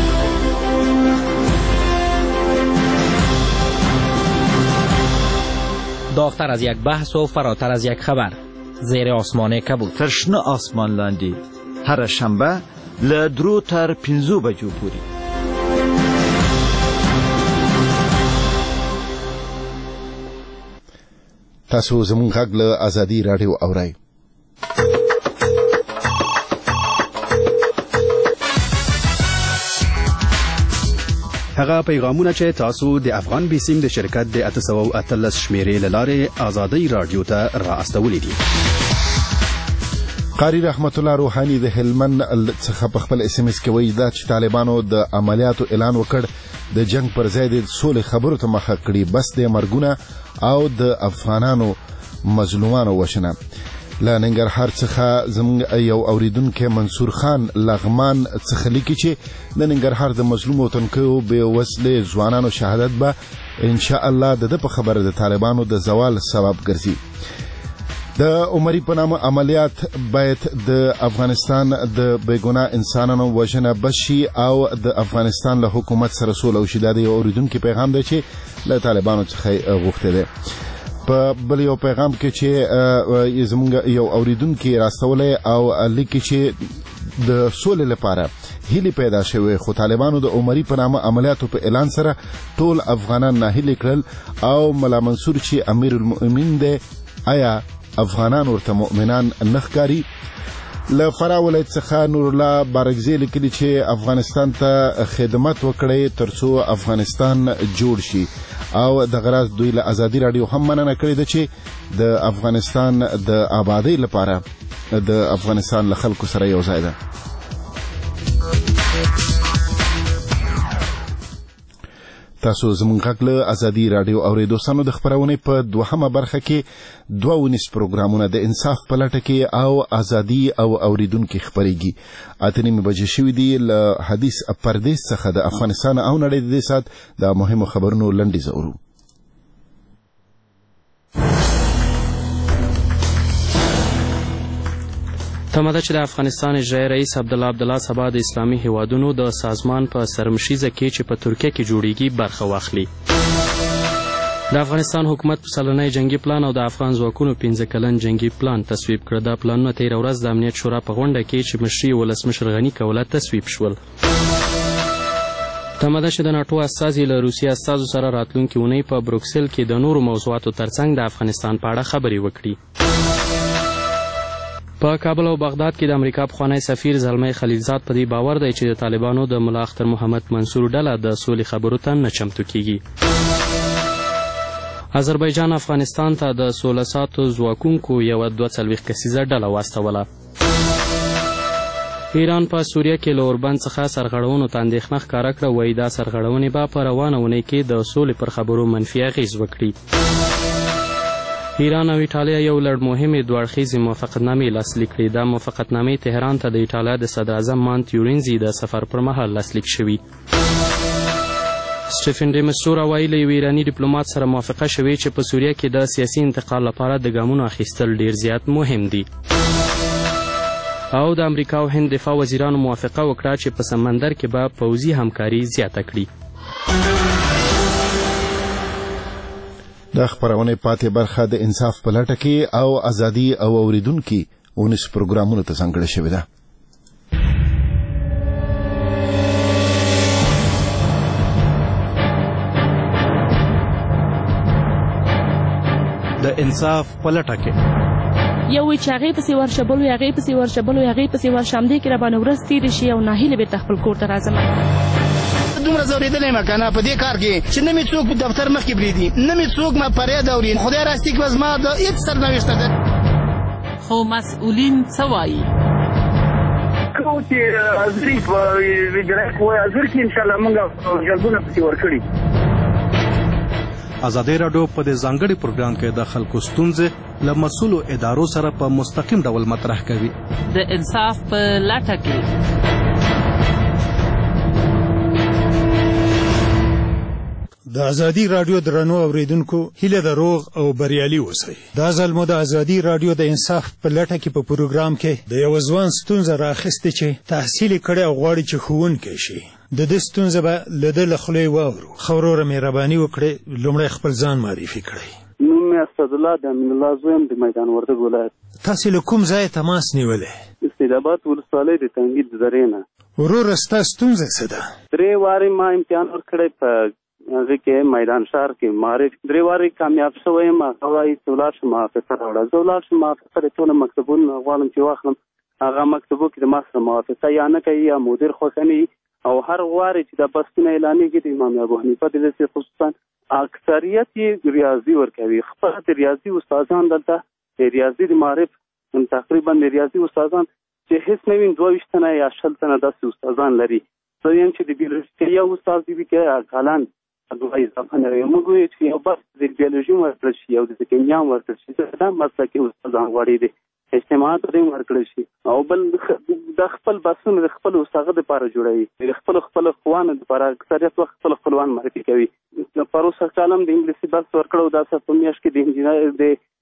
داغتر از یک بحث و فراتر از یک خبر. زیر آسمان کبود. ترشنه آسمان لاندی هر شنبه له 2 تر 5 بجو پورې. تاسو زموږ غږ له ازادي رادیو اورئ. هغه پیغامونه چې تاسو د افغان بیسیم د شرکت د 813 شمیرې له لارې ازادي رادیو ته را استولې دي. قاری رحمت الله روحانی د هلمند څخه په خپل اس ام اس کې وایي دا چې طالبانو د عملیاتو اعلان وکړ د جنگ پر ځای د سولې خبرو ته مخه کړي بس د مرګونه او د افغانانو مظلومانو وشنه. له ننګرهار څخه زموږ یو اوریدونکی منصور خان لغمان څخه لیکي چې د ننګرهار د مظلوم وطنکو بې وسلې ځوانانو شهادت به ان شاء الله د په خبره د طالبانو د زوال سبب ګرځي. د عمري په نامه عملیات باید د افغانستان د بیګناه انسانانو وژنه بشي او د افغانستان له حکومت سره سوله وشي. دا د یو اوریدونکي پیغام دی چې له طالبانو څخه غوښتی دی. په بل یو پیغام کې چې زموږ یو اوریدونکي راستولی او لیکي چې د سولې لپاره هیلې پیدا شوې، خو طالبانو د عمري په نامه عملیاتو په اعلان سره ټول افغانان ناهیلي کړل او ملا منصور چې امیر المؤمنین دی آیا افغانان ورته مؤمنان نه ښکاري؟ له فراه ولایت څخه نور الله بارکزی لیکلي چې افغانستان ته خدمت وکړئ ترڅو افغانستان جوړ شي او د غراض دوی له ازادي راډیو هم مننه کړې ده چې د افغانستان د آبادۍ لپاره د افغانستان له خلکو سره یو ځای ده. تاسو زموږ غږ له ازادي راډیو اورېدو د خپرونې په دوهمه برخه کې 2 پروګرامونه د انصاف په لټه کې او ازادي او اوریدونکي خپرېږي. 8 بجې شوي دي. له حدیث پردیس څخه د افغانستان او نړۍ د دې ساعت د مهمو خبرونو لنډیز اورو. تمه ده چې د افغانستان اجرایي رئیس عبدالله سبا د اسلامي هیوادونو د سازمان په سرمشیزه کې چې په ترکیه کې جوړیږي برخه واخلي. د افغانستان حکومت په سلنی جنگي پلان او د افغان ځواکونو 15 کلن جنگي پلان تصویب کړ. دا پلانونه تېره ورځ د امنیت شورا په غونډه کې چې مشري ولسمشر غني کوله تصویب شول. تمه ده چې د ناټو استازي له روسیې استازو سره راتلونکې اونۍ په بروکسل کې د نورو موضوعاتو ترڅنګ د افغانستان په اړه خبرې وکړي. په کابل او بغداد کې د امریکا پخوانی سفیر زلمی خلیلزاد په دې باور دی چې د طالبانو د ملا اختر محمد منصور ډله د سولې خبرو ته نه چمتو کیږي. آذربایجان افغانستان ته د 16 ساعتو ځواکونکو یوه 42 کسیزه ډله واستوله. ایران په سوریه کې له اوربند څخه سرغړونو ته اندېښنه ښکاره کړه. وایي دا سرغړونې به په روانه اونۍ کې د سولې پر خبرو منفي اغېز وکړي. ایران او ایټالیا یو لړ مهمې دوه اړخیزې موافقتنامې لاسلیک کړې. دا موافقتنامې تهران ته د ایټالیا د صدراعظم مانت یورینزي د سفر پر مهال لاسلیک شوي. سټیفن ډي مسټورا وایي له یو ایراني ډیپلومات سره موافقه شوې چې په سوریه کې د سیاسي انتقال لپاره د ګامونو اخیستل ډیر زیات مهم دي. او د امریکا او هند دفاع وزیرانو موافقه وکړه چې په سمندر کې به پوځي همکاري زیاته کړي. د خپرونې پاتې برخه د انصاف په لټه کې او ازادي او اوریدونکي 19 پروګرامونو ته ځانګړې شوې ده. د انصاف په لټه کې یو چې هغې پسې ورشه بل وي هغې پسې ورشه بل وي هغې پسې ورشه همدې کې راباندې ورځ تېرې شي او ناهیلې بېرته خپل کور ته راځم. دومره زورېدلی یم که نه په دې کار کې چې نه مې څوک په دفتر مخکې پرېږدي نه مې څوک ما فریاد اوري. خدای راستي که زما د هېڅ سرنوشته ده. خو مسؤلین څه وایي؟ کوم چې حاضري په وجرایت وایي حاضر کې انشاءالله موږ جلبونه پسې ورکړي. ازادي راډیو په دې ځانګړي پروګرام کې د خلکو ستونزې له مسؤلو ادارو سره په مستقیم ډول مطرح کوي. د انصاف په لټه کې د ازادي راډیو درنو اوریدونکو هیله د روغ او بریالي اوسئ. دا ځل مو د ازادي راډیو د انصاف په لټه کې په پروګرام کې د یو ځوان ستونزه راخیستې چې تحصیل کړی او غواړي چې ښوونکی شي. د دې ستونزه به له ده له خولې واورو. ښه وروره مهرباني وکړئ لومړی خپل ځان معرفي کړئ. نوم مې اسدالله د امین الله زوی یم د میدان وردګ ولایت. تاسې له کوم ځایه تماس نیولی؟ استعدابات ولسوالۍ د تنګیر د درې نه. وروره ستا ستونزه څه ده؟ 3 وارې ما امتحان ورکړی په هغه کې میدان شهر کې معرف 3 وارې کامیاب شوی یم. هغه وایي چې ولاړ شم محافظه راوړه. زه ولاړ شم محافظه د ټوله مکتبونه غواړم چې واخلم. هغه مکتبو کې د ما سره موافقه یا نه کوي یا مدیر خوښه نه وي او هر غواړي چې د بسونه اعلانېږي د امام ابو حنیفه د لسې خصوصا اکثریت یې ریاضي ورکوي. خپل د ریاضي استادان دلته د ریاضي د معرف تقریبا د ریاضي استادان چې هیڅ نه وي 22 تنه یا 20 تنه داسې استادان لري. زه یم چې د بیولوژي یو استاد دی کې کالان دوه اضافه نه وي. موږ وایو چې یو بس د بیولوژي ورکړل شي او د کیمیا ورکړل شي. دا مسلکي استادان غواړي دي اجتماعات دې ورکړل شي او بل د خپل بسونه د خپل استاد لپاره جوړوي. د خپل خوانو لپاره اکثریت وخت خپل خپلوان معرفي کوي. پروسه کالم د انګلیسي بس ورکړو دا څه په میاشت کې د انجینر د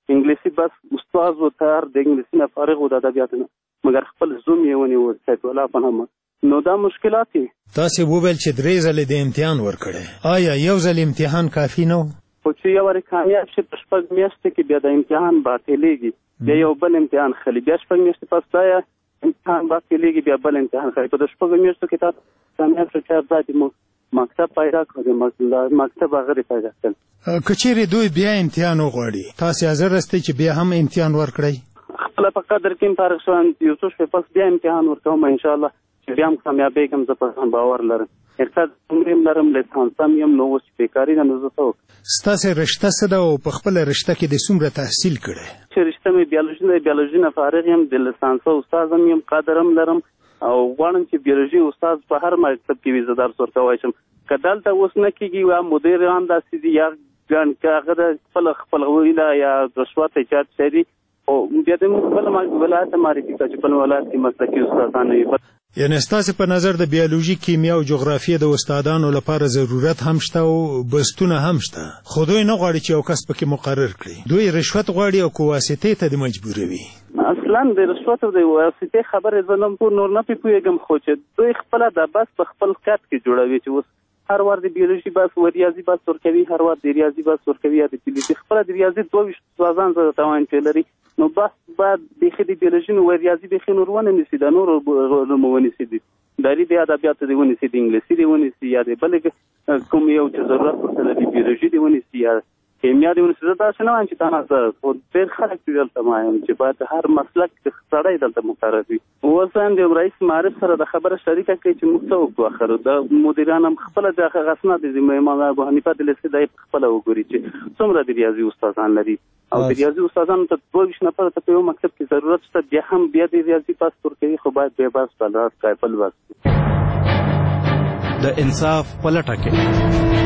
انګلیسي بس استاد و تر د انګلیسي نه فارغ و د ادبیاتو نه مګر خپل زوم یې ونیو سید الله پنهمه نو دا مشکلات دي. تاسو وویل چې 3 ځلې د امتحان ورکړی، آیا یو ځل امتحان کافي نه و؟ خو چې یو وارې کامیاب شي په 6 میاشتې کې بیا د امتحان باطلېږي، بیا یو بل امتحان خلي، بیا 6 میاشتې پس دا امتحان باطلېږي، بیا بل امتحان خلي. په 6 میاشتو کې تاسو کامیاب شئ چې ځاتې مکتب پیدا کړئ، مکتب هغه پیدا کړل. که چیرې دوی بیا امتحان وغواړي، تاسو حاضر یاستئ چې بیا هم امتحان ورکړئ؟ خپله په قدر کې فارغ شوم، یو څو شپې پس بیا امتحان ورکوم انشاءالله چې بیا هم کامیابېږم. زه په ځان باور لرم، ارتد عمرې هم لرم، لیسانس هم یم، نو اوس بېکاري ده، نو زه څه وکړم. ستاسې رشته څه ده او په خپله رشته کې د څومره تحصیل کړی؟ چې رشته مې بیولوژي ده، بیولوژي نه فارغ یم، د لیسانس استاد هم یم، قدر هم لرم او غواړم چې بیولوژي استاد په هر مکتب کې وي زه درس ورکولی شم. که دلته اوس نه کېږي یا مدیران داسې دي یا هغه د خپل ویله یا رشوت ایجاد شي، او بیا د موږ بل ولایت ته معرفي کړه چې بل ولایت کې مسلکي استادان وي. یعنې ستاسې په نظر د بیولوژي، کیمیا او جغرافیې د استادانو لپاره ضرورت هم شته او بستونه هم شته، خو دوی نه غواړي چې یو کس پکې مقرر کړي. دوی رشوت غواړي او که واسطې ته د مجبوروي. اصلا د رشوت او د واسطې خبرې زه نور نه پوهېږم، خو چې دوی خپله د بس په خپل کټ کې جوړوي چې اوس هر وار د بیولوژي بس و ریاضي بس ورکوي، هر وار د ریاضي بس ورکوي یا د فیزیک. خپله د ریاضي 22 استادان زه ته وایم چې لري، نو بس باید بیخي د بیولوژي نه و ریاضي بیخي نور ونه نیسي، د نورو علومو ونیسي، داري د ادبیاتو دې ونیسي، د انګلیسي دې ونیسي، یا د بلې کوم یو چې ضرورت ورته د بیولوژي دې ونیسي یا کیمیا دې ونیسي. زه داسې نه وایم چې دا نه، زه ډېر خلک دې دلته وایم چې باید هر مسلک سړی دلته مقرر وي. اوس هم د رئیس معارف سره د خبره شریکه کوي چې موږ څه وکړو. آخر د مدیران هم خپله د هغه اسناد د امام ابو حنیفه د لیسې دی خپله وګوري چې څومره د ریاضي استادان لري، او د ریاضي استادانو ته 22 نفره ته په یو مکتب کې ضرورت شته، بیا هم بیا د ریاضي پاس ورکوي، خو باید بیا بس بل راز کوي بل وخت. د انصاف پلټه کې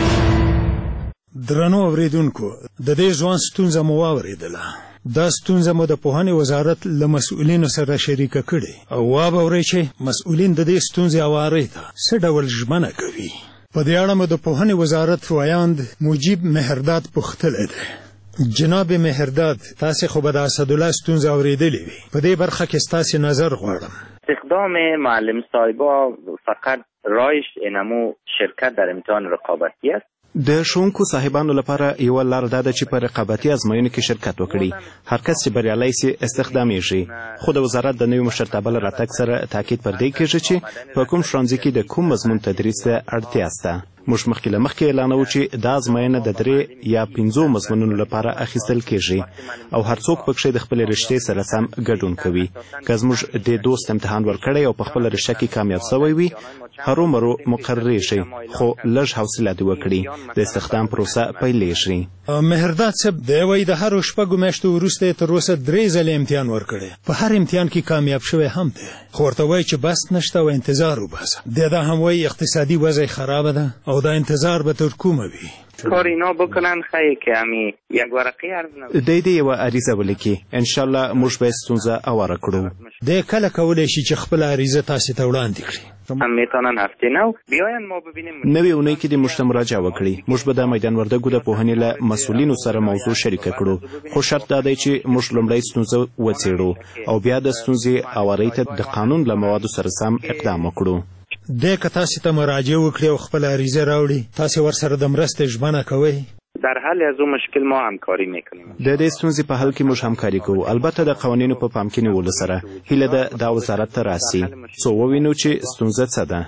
درنو اوریدونکو، د دې ځوان ستونزه مو واورېدله. دا ستونزه مو د پوهنې وزارت له مسؤلینو سره شریکه کړې او واورئ چې مسؤلین د دې ستونزې هوارۍ ته څه ډول ژمنه کوي. په دې اړه مو د پوهنې وزارت وایاند مجیب مهرداد پوښتلی دی. جناب مهرداد، تاسې خو به د اسدالله ستونزه اورېدلې وي، په دې برخه کې ستاسې نظر غواړم. استخدام معلم صاحبا فقط رایش انمو شرکت در امتحان رقابتی است. د ښوونکو صاحبانو لپاره یوه لار دا ده چې په رقابتي ازموینو کې شرکت وکړي. هر کس چې بریالی سي استخدامیږي، خو د وزارت د نوي مشرتابه له راتګ سره تاکید پر دې کېږي چې په کوم ښوونځي کې د کوم مضمون تدریس ته اړتیا شته. موږ مخکې له مخکې اعلانوو چې دا ازموینه د 3 یا 5 مضمونونو لپاره اخیستل کېږي او هر څوک پکښې د خپلې رشتې سره سم ګډون کوي. که زموږ د دوست امتحان ورکړی او په خپله رشته کې کامیاب سوی وي، هرومرو مقرریږي، خو لږ حوصله دې وکړي، د استخدام پروسه پیلیږي. مهرداد صاحب، دی وایي د هرو 6 میاشتو وروسته یې تر اوسه 3 ځلې امتحان ورکړی، په هر امتحان کې کامیاب شوی هم دی، خو ورته وایي چې بس نشته او انتظار وباسه. دی دا هم وایي اقتصادي وضع خرابه ده او دا انتظار به تر کومه وي. کار اینا بکنن خیلی که همی یک ورقی عرض نبود. دی یوه عریضه ولیکي، انشاءالله موږ به ستونزه اواره کړو. دی کله کولی شي چې خپله عریضه تاسې ته وړاندې کړي؟ هم میتونن هفته نو بیاین ما ببینیم. نوې اونۍ کې دې موږ ته مراجعه وکړي. موږ به د میدان وردګو د پوهنې له مسؤلینو سره موضوع شریکه کړو، خو شرط دا دی چې موږ لومړی ستونزه وڅېړو او بیا د ستونزې اوارۍ ته د قانون له موادو سره سم اقدام وکړو. دی که تاسې ته مراجعه وکړي او خپله عریضه راوړي، تاسې ورسره د مرستې ژمنه کوئ؟ در حل از اون مشکل ما همکاری میکنیم. د دې ستونزې په حل کې موږ همکاري کوو، البته د قوانینو په پام کې نیولو سره. هیله ده دا وزارت ته راسي څو ووینو چې ستونزه څه ده.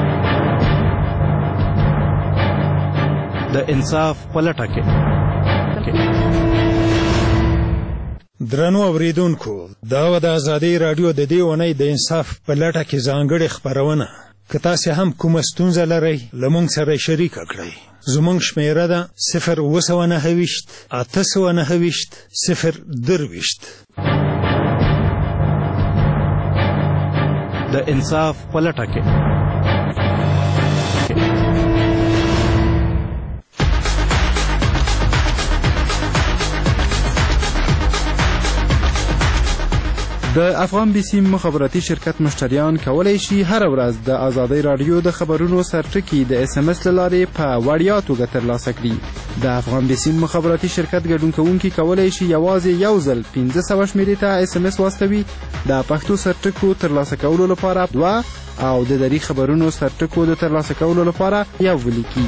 د انصاف پلټه کې درنو اوریدونکو، دا و د ازادۍ راډیو د دې اونۍ د انصاف په لټه کې ځانګړې خپرونه. که تاسې هم کومه ستونزه لرئ، له موږ سره شریکه کړئ. زموږ شمیره ده 0998 829 022. د انصاف پلټه کې د افغان بي سي مخابراتي شرکت مشتریان کولی شي هر ورځ د ازادۍ راډیو د خبرونو سرټکي د اس ام اس له لارې په وړیا توګه ترلاسه کړي. د افغان بي سي مخابراتي شرکت ګډون کوونکي کولی شي یوازې یو ځل 1500 شمیرې ته اس ام اس واستوي، د پښتو سرټکو ترلاسه کولو لپاره 2 او د دري خبرونو سرټکو د ترلاسه کولو لپاره 1 ولیکي.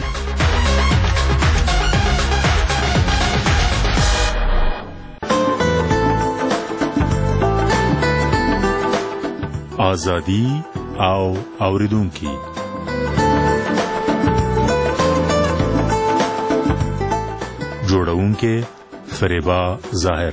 آزادی او اوریدونکي. جوړونکي فریبا ظاهر.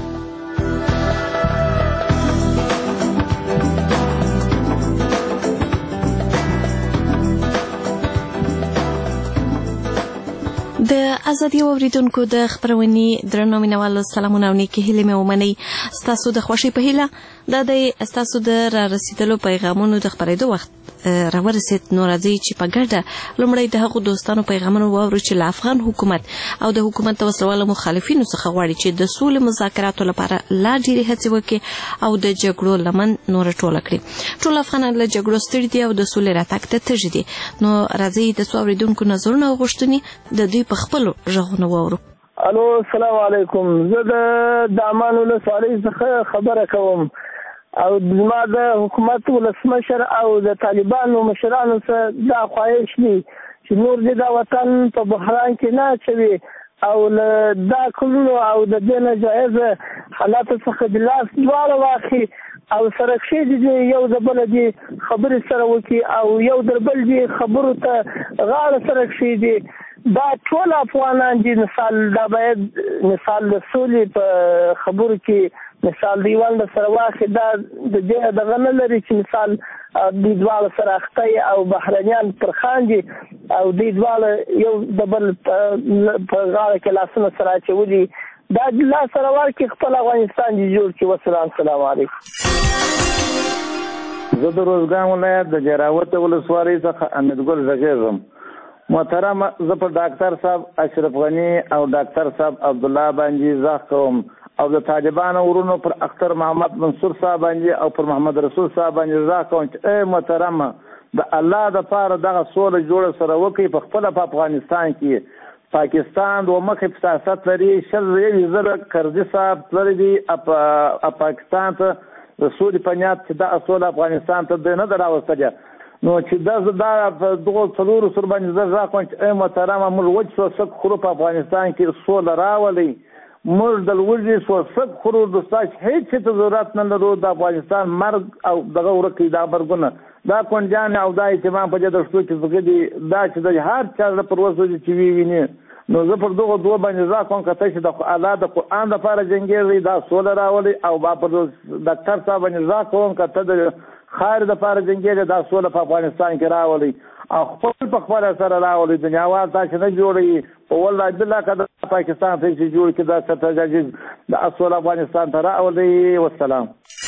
د ازادي اوریدونکو د خبرونې درنو مینوالو سلامونه او نیکې هیلې مې ومنئ. ستاسو د خوښۍ په هیله دا د ستاسو د را رسیدلو پیغامونو د خپرېدو وخت راورسېد. نو راځئ چې په ګډه لومړی د هغو دوستانو پیغامونه واورو چې له افغان حکومت او د حکومت د وسلوالو مخالفینو څخه غواړي چې د سولې مذاکراتو لپاره لا ډېرې هڅې وکړي او د جګړو لمن نوره ټوله کړي. ټول افغانان له جګړو ستړي دي او د سولې راتګ ته تږي دي. نو راځئ د څو اورېدونکو نظرونه او غوښتنې د دوی په خپلو غږونو واورو. الو السلام علیکم. زه د دامان ولسوالۍ څخه خبره کوم او زما د حکومت ولسمشر او د طالبانو مشرانو سره دا خواهش دی چې نور دې دا وطن په بحران کې نه اچوي او دا کلونو او د دې ناجایزه حالاتو څخه د لاس دواړه واخلي او سره کښې یو د بل دې خبرې سره وکړي او یو د بل دې خبرو ته غاړه سره کښېږدي. دا ټول افغانان دي مثال دا باید مثال د سولې په خبرو کې مثال دیوال سره واخلي. دا د دې دغه نه لري چې مثال دوی دواړه سره اخته او بهرنیان پر خاندي او دوی دواړه یو د بل په غاړه کې لاسونه سره اچولي. دا د لاس سره ورکړي خپل افغانستان دې جوړ کړي. والسلام السلام علیکم. زه د روزګان ولایت د جراوت ولسوالۍ څخه امیدګل زګیزم. محترم زه پر ډاکټر صاحب اشرف غنی او ډاکټر صاحب عبد الله باندې زغ کوم او د طالبانو ورونو پر اختر محمد منصور صاحب باندې او پر محمد رسول صاحب باندې زغ کوم چې محترم د الله د پاره دغه سوله جوړه سره وکړي په خپل په افغانستان کې. پاکستان د مخې په سیاست لري 100,000 کرزي صاحب لري دی پاکستان ته د سولې په نیت چې دا سوله افغانستان ته نه دراوستل. نو چې دا په دغه څلورو سر باندې زه کوم چې محترم موږ وچ سوسک خورو په افغانستان کې سوله راولي. موږ د وجې سوسک خورو د ستاسو هیڅ څه ضرورت نه لرو. د افغانستان مرګ او دغه ورکې دا برګونه دا کونجان او دا اهتمام په دې درشتو کې زګدي دا چې د هر چا د پروسو چې ویني. نو زه پر دغه دوه باندې ځا کوم کته چې د الله د قرآن لپاره جنګېږي دا سوله راولي او با پر ډاکټر صاحب باندې ځا کوم کته د خیر د لپاره جنګېږي دا سوله په افغانستان کې راولي او خپل په خپل سره راولي. دنیا واز دا چې نه جوړي او والله بالله کده پاکستان ته چې جوړ کړي دا ستراتیژي د اصل افغانستان ته راولي. والسلام.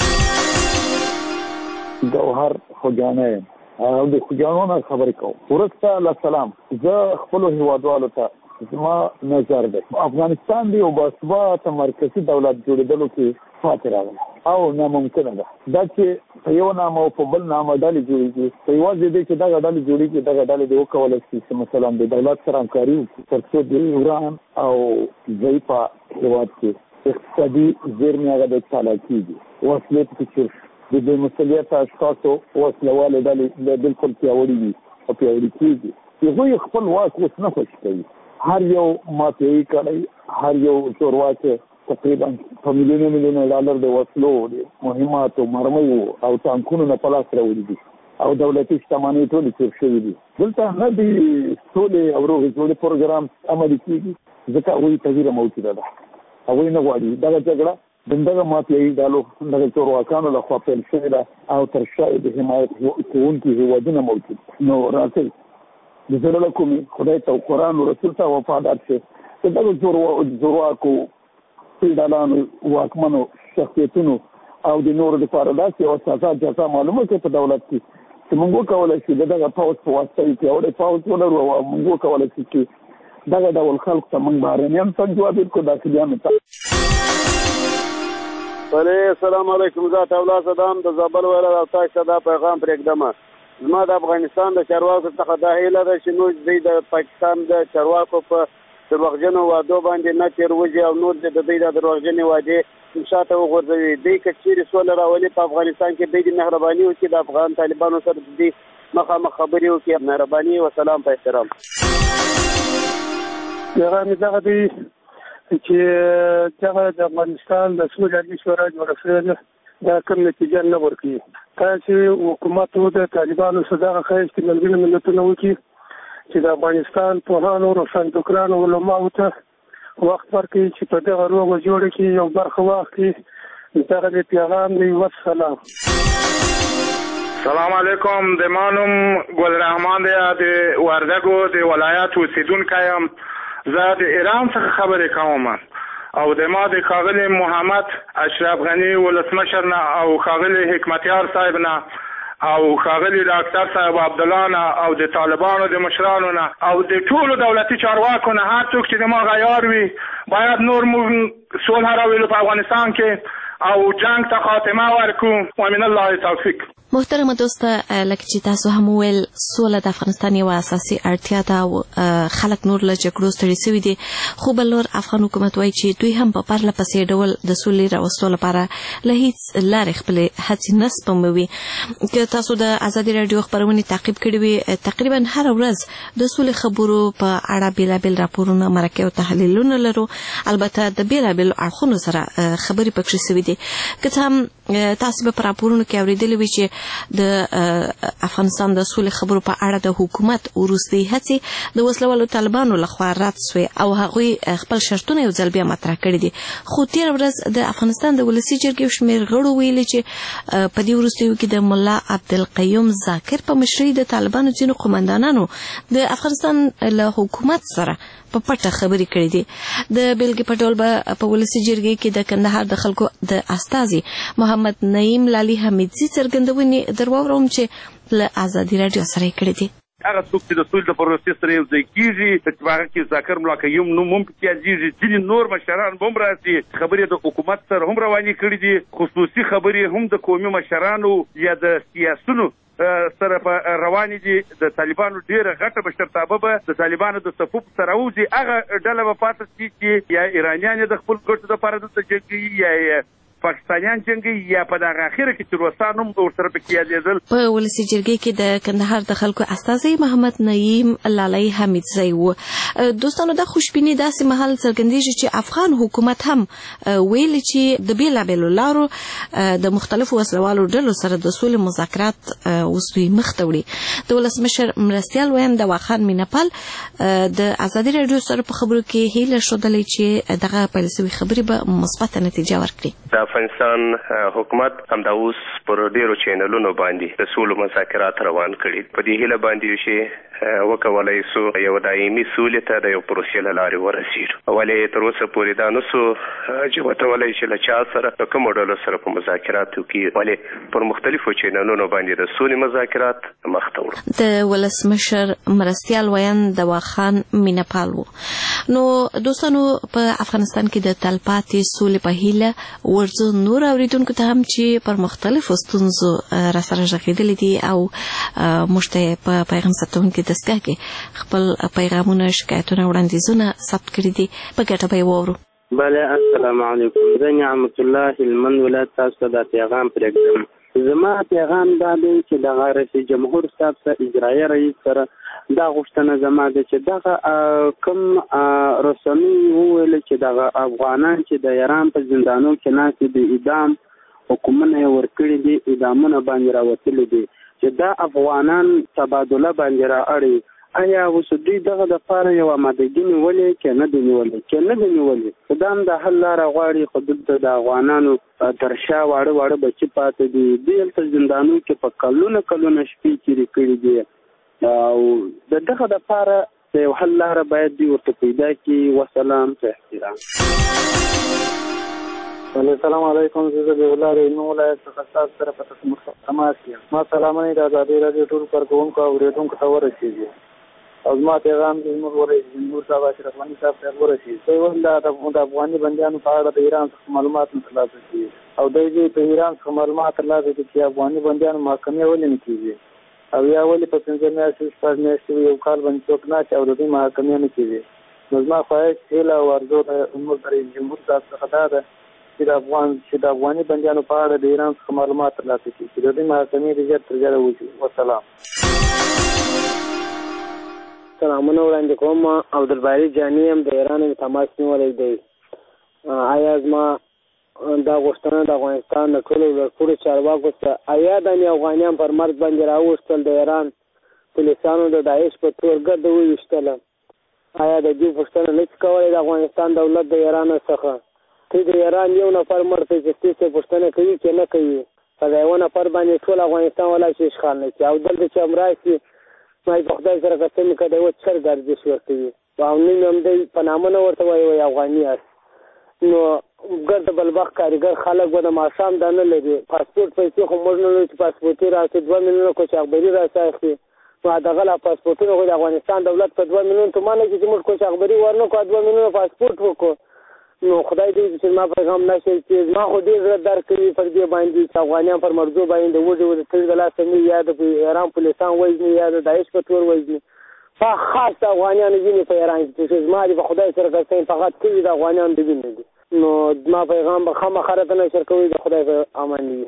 جوهر خوجانه او د خوجانو خبرې کوم. ورسته السلام. زه خپل هیوادوالو ته زما نظر ده افغانستان دی او باثبات مرکزی دولت جوړېدلو کې فاتح راغلی او ناممکنه ده دا چې په یو نامه او په بل نامه ډلې جوړېږي. په یوازې دی چې دغه ډلې جوړېږي دغه ډلې دې وکولی شي چې مثلا د دولت سره همکاري وکړي تر څو د وران او ضعیفه هېواد کې اقتصادي زیرمې هغه د تالا کېږي. وسلې پکې چور د بې مسؤلیته اشخاصو وسلوالې ډلې بلکل پیاوړي وي او پیاوړي کېږي. هغوی خپل واک اوس نه خوشي کوي. هر یو مافیایي کړی هر یو چورواکي تقریبا په میلیونو ډالر د وسلو د مهماتو مرمیو او ټانکونو نه په لاس راوړي دي او دولتي شتمنۍ ټولې چور شوي دي. دلته نه د سولې او روغې جوړې پروګرام عملي کېږي ځکه هغوی تغیره موجوده ده. هغوی نه غواړي دغه جګړه د دغه مافیایي ډالو دغه چورواکانو لخوا پیل شوې ده او تر شا د حمایت کوونکي هېوادونه موجود. نو راځئ د زړه کومې خدای ته قرآن او رسول ته وفادار شي. د دغه زورواکو فیډالانو واکمنو شخصیتونو او د نورو لپاره داسې یوه سزا جزا معلومه کړي په دولت کې چې موږ وکولی شو د دغه پوځ په واسطه یې پیاوړی پوځ ولرو او موږ وکولی شو چې دغه ډول خلکو ته موږ بهرنیان څنګه جواب ورکړو داخلیانو ته. بله السلام علیکم. زه عطاالله صدام د زابل ولایت او تاسو ته دا پیغام پرېږدم. زما د افغانستان د چارواکو څخه دا هیله ده چې نور دوی د پاکستان د چارواکو په دروغجنو وعدو باندې نه تېروځي او نور د دوی د دروغجنې وعدې شاته وغورځوي. دوی که چیرې سوله راولي په افغانستان کې دوی د مهرباني وکړي د افغان طالبانو سره د دوی مخامخ خبرې وکړي. مهرباني وسلام په احترام. پیغام یې دغه دی چې دغه د افغانستان د سولې عالي شورا جوړه شوې ده دا کوم نتیجه نه ورکوي. تاسې حکومت د طالبانو سره دغه ښایست ملګري ملتونه وکړي چې د افغانستان پوهانو روښانفکرانو علماو ته وخت ورکړي چې په دغه روغه جوړه کې یو برخه واخلي. دغه د پیغام دی. والسلام. سلام علیکم. د ما نوم ګل رحمان دی د وردګو د ولایت اوسیدونکی یم. زه د ایران څخه خبرې کوم او د ما د ښاغلي محمد اشرف غني ولسمشر نه او ښاغلي حکمتیار صاحب نه او ښاغلي ډاکټر صاحب عبدالله نه او د طالبانو د مشرانو نه او د ټولو دولتي چارواکو نه هر څوک چې د ما غیار وي باید نور موږ صلح راولو په افغانستان کې او جنگ ته خاتمه ورکو. ومن الله توفیق. محترمه دوسته، لکه چې تاسو هم ویل سوله د افغانستان یو اساسي اړتیا ده او خلک نور له جګړو ستړي شوي دي، خو بل نور افغان حکومت وایي چې دوی هم په پرله پسې ډول د سولې راوستو لپاره له هیڅ لارې خپلې هڅې نه سپموي. که تاسو د ازادي راډیو خپرونې تعقیب کړې وي، تقریبا هره ورځ د سولې خبرو په اړه بېلابېل راپورونه، مرکې او تحلیلونه لرو. البته د بېلابېلو اړخونو سره خبرې پکښې شوي دي. که څه هم تاسو به په راپورونو کې اورېدلي وي چې د افغانستان د سولې خبرو په اړه د حکومت وروستۍ هڅې د وسلوالو طالبانو لخوا رد شوې او هغوی خپل شرطونه یو ځل بیا مطرح کړي دي. خو تېره ورځ د افغانستان د ولسي جرګې یو شمېر غړو ویلي چې په دې وروستیو کې د ملا عبدالقیوم ذاکر په مشرۍ د طالبانو ځینو قومندانانو د افغانستان له حکومت سره په پټه خبرې کړې دي. د بیلګې په ډول به په ولسي جرګې کې د کندهار د خلکو د استازي محمد نعیم لالي حمیدزي څرګندونې درواورم چې له ازادي راډیو سره یې کړې دي. هغه څوک چې د سولې د پروسې سره یو ځای کېږي، په هغه کې ذاکر ملا قیوم نوم هم پکې یادېږي، ځینې نور مشران هم راځي. خبرې د حکومت سره هم روانې کړي دي، خصوصي خبرې هم د قومي مشرانو یا د سیاسونو سره په روانې دي. د طالبانو ډېره غټه مشرتابه به د طالبانو د صفوف سره وځي. هغه ډله به پاتې شي چې یا ایرانیان د خپل ګټو دپاره دلته جنګوي یا پاکستانیان جنګي یا په دغه اخره کې چې روسان هم ورسره پکې یادېدل. په ولسي جرګې کې د کندهار د خلکو استازی محمد نعیم لالي حمیدزی و. دوستانو، دا خوشبیني داسې مهال څرګندېږي چې افغان حکومت هم ویلي چې د بېلابېلو لارو د مختلفو وسلوالو ډلو سره د سولې مذاکرات اوس دوی مخ ته وړي. د ولسمشر مرستیال ویم دواخان مینپال د ازادي راډیو سره په خبرو کې هیله ښودلې چې دغه پیل شوې خبرې به مثبته نتیجه ورکړي. افغانستان حکومت همدا اوس پر ډیرو چینلونو باندې د سولو مذاکرات روان کړي. په دې هیله باندې چې وکولای سو یو دایمي سولې ته د یو پروسې له لارې ورسېږو. ولې تر اوسه پورې دا نه سو چې وتولی چې له چا سره د کومو ډلو سره په مذاکراتو کې ولې پر مختلفو چینلونو باندې د سولې مذاکرات مخ ته وړو. د ولسمشر مرستیال ویان دواخان مینپال و. نو دوستانو، په افغانستان کې د تلپاتې سولې په هیله ورځو نور اوریدونکو ته هم چې پر مختلفو ستونزو راسره غږېدلي دي او موږ ته په پیغام ثبتونکي دستګاه کې خپل پیغامونه، شکایتونه، وړاندیزونه ثبت کړي دي، په ګټه به یې واورو. بله، السلام علیکم. زه نعمت الله هلمند ولایت تاسو ته دا پیغام پرېږدم. زما پیغام دا دی چې دغه رئیس جمهور صاحب سره اجرایه رئیس سره دا غوښتنه زما ده چې دغه کوم رسنۍ وویل چې دغه افغانان چې د ایران په زندانو کې ناست دي، اعدام حکمونه یې ورکړي دي، اعدامونه باندې راوتلي دي، چې دا افغانان تبادله باندې رااړي. آیا اوس دوی دغه دپاره یو آمادګي نیولې که نه دي نیولې؟ که نه دي نیولې، خو دا هم د حل لاره غواړي. خو دلته د افغانانو تر شا واړه واړه بچي پاتې دي، دوی هلته زندانو کې په کلونه کلونه شپې تېرې کړي دي او د دغه دپاره د یو حل لاره باید دوی ورته پیدا کړي. وسلام، په احترام. السلام علیکم. زه د بیولار علمي ولایت څخه ستاسو سره په تماس یم. ما سلامونه د ازادي راډیو ټول کارکوونکو او اورېدونکو ته ورسېږي. او زما پیغام زموږ ورئیس جمهور صاحب اشرف غني صاحب ته ورسېد. دوی ویل د افغاني بندیانو په اړه د ایران څخه معلومات نه ترلاسه کېږي او دوی په ایران څخه معلومات ترلاسه کړي چې افغاني بندیانو محاکمې ولې نه کېږي او یا ولې په 15 میاشتې شپږ میاشتې یو کال باندې څوک ناست او د دوی محاکمې نه کېږي. نو زما خواهش هیله او ارزو د زموږ رئیس جمهور صاحب څخه دا ده چې د افغاني بندیانو په اړه د ایران څخه معلومات ترلاسه کړي چې د دوی محاکمې ژر تر ژره وشي. وسلام. سلامونه وړاندې کوم. عبدالباري جاني یم، د ایران تماس نیولی دی. آیا زما دا غوښتنه د افغانستان د ټولو لوړپوړو چارواکو څخه آیا د افغانیان پر مرګ باندې راووښتل د ایران پولیسانو د داعش په تور ګرده وویشتله؟ آیا د دې پوښتنه نشي کولی د افغانستان دولت د ایران څخه چې د ایران یو نفر مړ ته جستیس پوښتنه کوي که نه کوي؟ په د یوه نفر باندې ټول افغانستان ولا شي اشغال نه کړي او دلته چې هم راشي مای په خدای سره قسم که د یوه چر ګردش ورکوي او نوم هم دی په نامه نه ورته وایي افغاني یاست. نو ګرد بلبخ کارګر خلک به د ماښام دا نه لري. پاسپورټ پیسې خو موږ نه لرو چې پاسپورټي راسي 2 میلیونه کوچاغبري راسي اخلي. نو دغه لا پاسپورټونه خو د افغانستان دولت په 2 میلیون تومانه کې چې موږ کوچاغبري ورنه کړو 2 میلیونه پاسپورټ وکړو. نو خدای دې چې ما پیغام نشي چې ما خو ډېر زړه درد کوي پر دې باندې چې افغانیان پر مرزو باندې وږي تړي د لاسه نه یا د ایران پولیسان وژني یا د داعش په تور وژني. په خاص د افغانیانو وینې په ایران کې چې زما دې په خدای سره قسم فقط کلي د افغانیانو د وینې دي. نو زما پیغام به خامخا راته نشر کوي. د خدای په امان وي.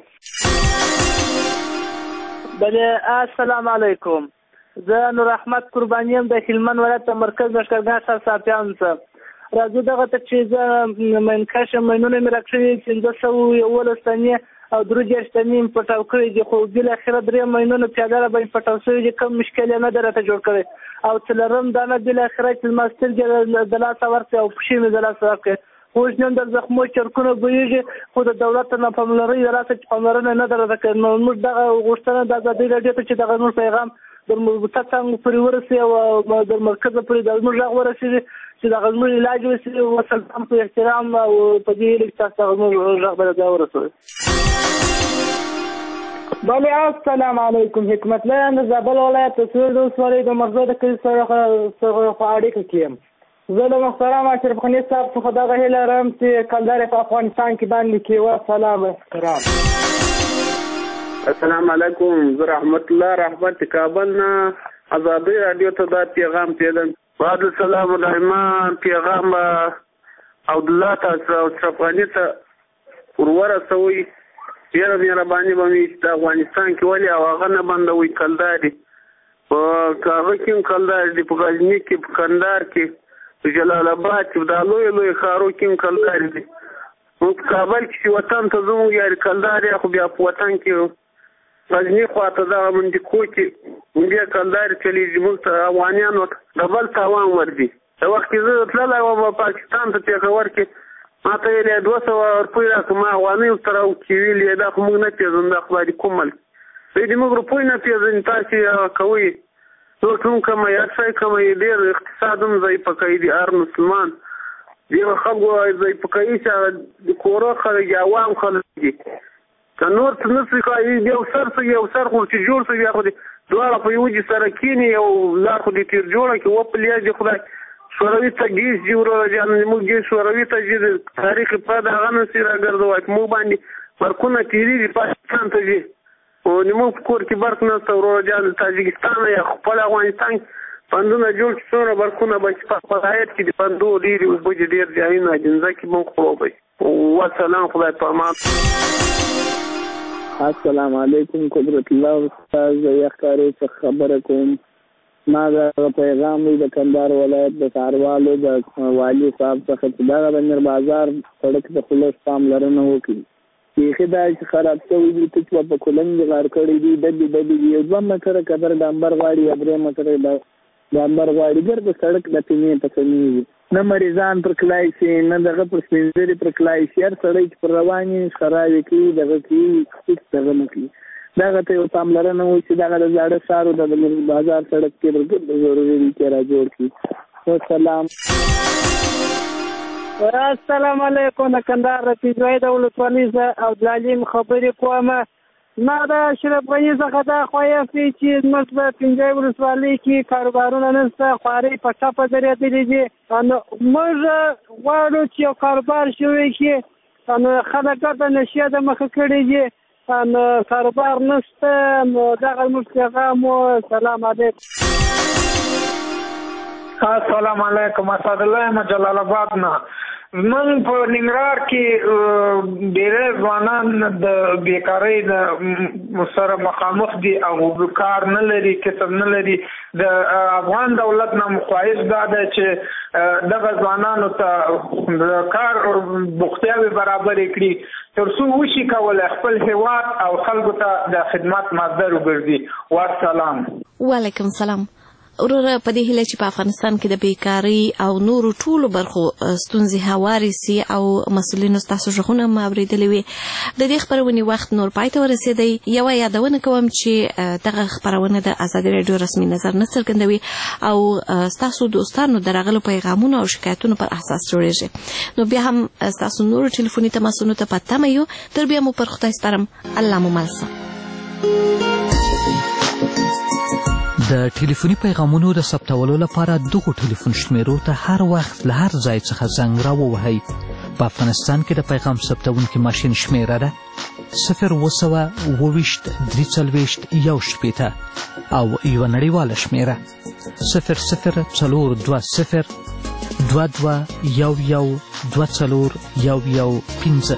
بله السلام علیکم. زه نور احمد قرباني یم د هلمند ولایت مرکز لښکرګاه ښار صافیانو څخه. راځو دغه ته چې زه منکش مینونه مې راکړي 1511 تنې او 23 تنې پټاو کړي دي خو بالاخره 3 مینونه پیاده باندې پټاو شوي دي. کوم مشکل نه درته جوړ کړي او څلورم دانه بالاخره چې ماستر د لاسه ورکړي او پښې مې د لاسه ورکړي. اوس نن د زخمو چرکونه بویږي خو د دولت نه پاملرنه یې راسه چې پاملرنه نه درته کوي. نو موږ دغه غوښتنه د ازادي راډیو ته چې دغه نور پیغام در مربوطه څنګه پورې ورسي او در مرکز پورې د موږ غږ ورسېږي چې دغه موږ علاج وسي وسلام په احترام او په دې لږ تاسو موږ غږ به دا ورسوي. بله السلام علیکم. حکمت الله د زابل ولایت سور د ولسوالۍ د مرزو د کلي سره په اړیکه کې یم. زه د محترم اشرف غني صاحب څخه دغه هیله لرم چې کلدار په افغانستان کې باندې کې وسلام احترام. السلام علیکم. زه رحمت الله رحمت کابل نه ازادي رادیو ته دا پیغام پیدم. بعد السلام الرحمن پیغام عبدالله تاسو اشرف غني ته ورسوي. ډېره مهرباني به مې د افغانستان کې ولې او هغه نه بندوي کلداري په هغه کې هم کلدار دي په غزني کې په کندهار کې په جلال آباد کې دا لوی لوی ښارو کې هم کلدار دي. موږ په کابل کې چې وطن ته ځو یاري کلدار خو بیا په وطن کې غزني خواته دغه منډیکو کې بیا کلدار چلیږي. موږ ته افغانیانو ډبل تاوان ورځي. د وخت کې زه تللی وم پاکستان ته پېښور کې ما ته یې 200 روپۍ راکړه. ما افغانۍ ورته راوکېویلې دا خو موږ نه پېژنو دا خدای دې کوم ملک دوی دې موږ روپۍ نه پېژني تاسې کوئ څوک هم کموي هر شی کموي. ډېر اقتصاد هم ضعیفه کوي د هر مسلمان ډېرو خلکو ضعیفه کوي چې هغه د کورو خلک دي عوام خلک دي که نور څه نه شي کوي یو سر خو چې جوړ شي بیا خو دې دواړه په یو ځای سره کښېني یو لار خو دې تېر جوړه کړي وپلیاز دې خدای شوروي ته ګیس جي وروره جانې موږ ګیس شوروي ته ځي د تاریخ پرد هغه نه سي راګرځوی په موږ باندې برقونه تېرېږي پاکستان ته ځي او زموږ په کور کې برق نشته وروره جان د تاجکستان یا خپل افغانستان بندونه جوړ کړي څومره برقونه به چې په ولایت کې د بندو ډېرې اوبه دي ډېر ځایونه جنځه کې به هم خرابوي. والسلام خدای په امان. السلام علیکم قدرت الله استاد یخکاری څخه خبره کوم. ما دا پیغام د کندهار ولایت د ښاروالو د والي صاحب څخه چې دغه د میر بازار سړک د خلاص پاملرنه وکړي. بیخي دا چې خراب شوي دي ته چې په کولنګ غار کړي دي ډبې دي یو 2 متره قدر ډامبر غواړي یا 3 متره ډامبر غواړي ګرد سړک د پینې په سمېږي نه مریضان پر کلای شي نه دغه پر سپینځري پر کلای شي هر سړی چې پر رواني خرابې کوي دغه کوي هېڅ دغه نه کوي. دغه ته یو پاملرنه وشي دغه د زاړه ښارو د بازار سړک کې ضروري دي چې را جوړ کړي. والسلام. السلام علیکم. د کندهار رفیع زوی د ولسوالۍ زه عبدالعلیم خبرې کوم. ما د اشرف غني څخه دا خوایست دی چې زموږ په پنجای ولسوالۍ کې کاروبارونه نشته، خوارۍ په ټپه درېدلې دي. موږ غواړو چې یو کاروبار شوی کې خلک ګټه نشي د مخه کړي دي، کاروبار نشته. نو دغه موږ پیغام و. سلام علیکم. السلام علیکم. اسد الله یم جلال آباد نه. من په ننګرهار کې ډېری ځوانان د بیکارۍ سره مخامخ دي او کار نه لري، کسب نه لري. د افغان دولت نه مخواهش دا ده چې دغه ځوانانو ته د کار بوختیاوې برابرې کړي تر څو وشي کولی خپل هیواد او خلکو ته د خدمت مصدر وګرځي. والسلام. وعلیکم سلام. وروره په دې هیله چې په افغانستان کې د بیکارۍ او نورو ټولو برخو ستونزې هوارې سي او مسؤلینو ستاسو غږونه هم اورېدلي وي. د دې خپرونې وخت نور پای ته ورسېدی. یوه یادونه کوم چې دغه خپرونه د ازادي راډیو رسمي نظر نه څرګندوي او ستاسو دوستانو د راغلو پیغامونو او شکایتونو پر اساس جوړېږي. نو بیا هم ستاسو نورو ټلیفوني تماسونو ته په تمه یو. تر بیا مو پر خدای سپارم. الله مو مل شه. د ټلیفوني پیغامونو د ثبتولو لپاره دغو ټلیفون شمیرو ته هر وخت له هر ځای څخه زنګ راووهئ. په افغانستان کې د پیغام ثبتونکي ماشین شمیره ده 020-340-1 او یوه نړیواله شمیره 002022112415.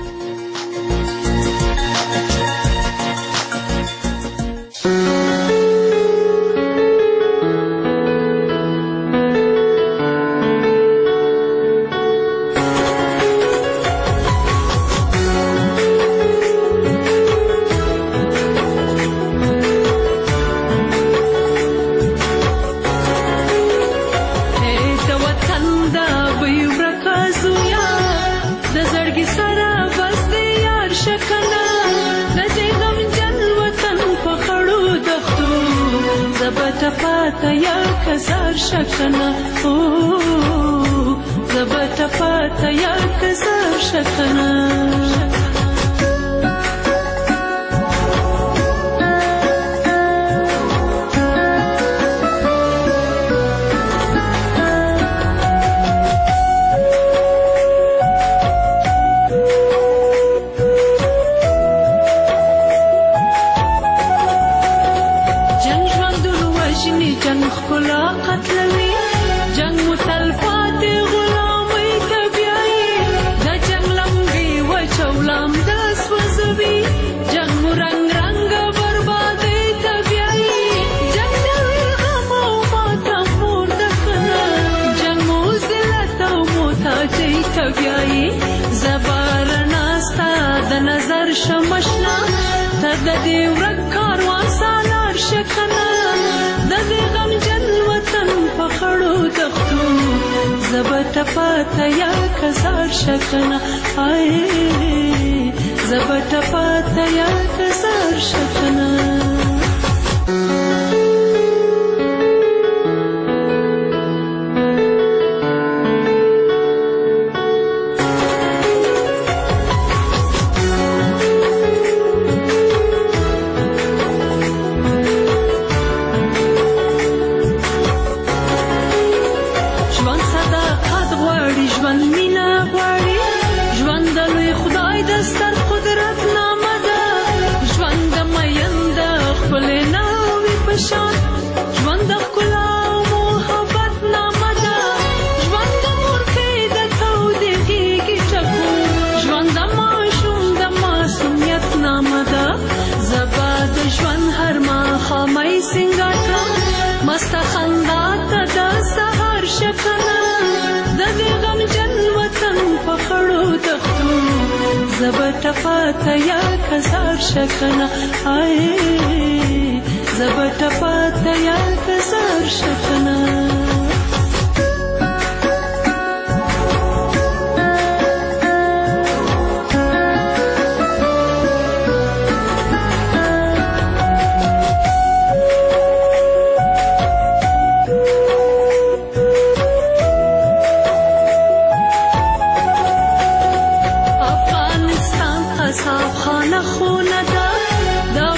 افغانستان اصحاب خانه خونه ده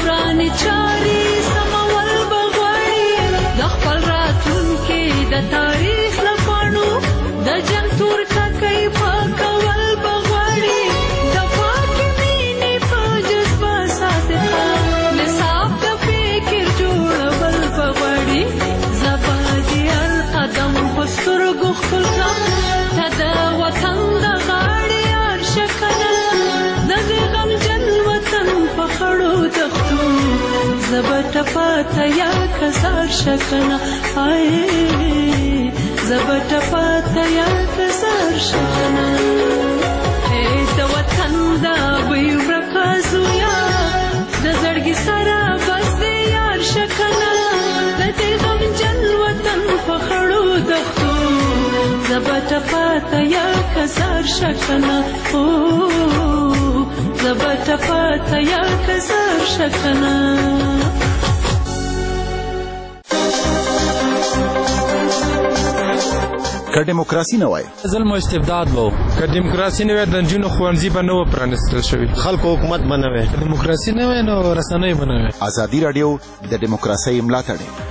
پاتا یا کزار شکنه زبټ پاتا یا کزار شکنه د وطن دا وی ورکازو یا د زړګي سره بس دی یار شکنه د دې غم جن وطن په خړو دښتو زبټ پاتا یا کزار شکنه زبټ پاتا یا کزار شکنه که دیموکراسي نه وای ظلم او استبداد وو که دیموکراسي نه وای د نجونو ښوونځي به نه و پرانیستل شوي خلکو حکومت به نه وای دیموکراسي نه وای نو رسنۍ به نه وای ازادي راډیو د دیموکراسۍ ملاتړ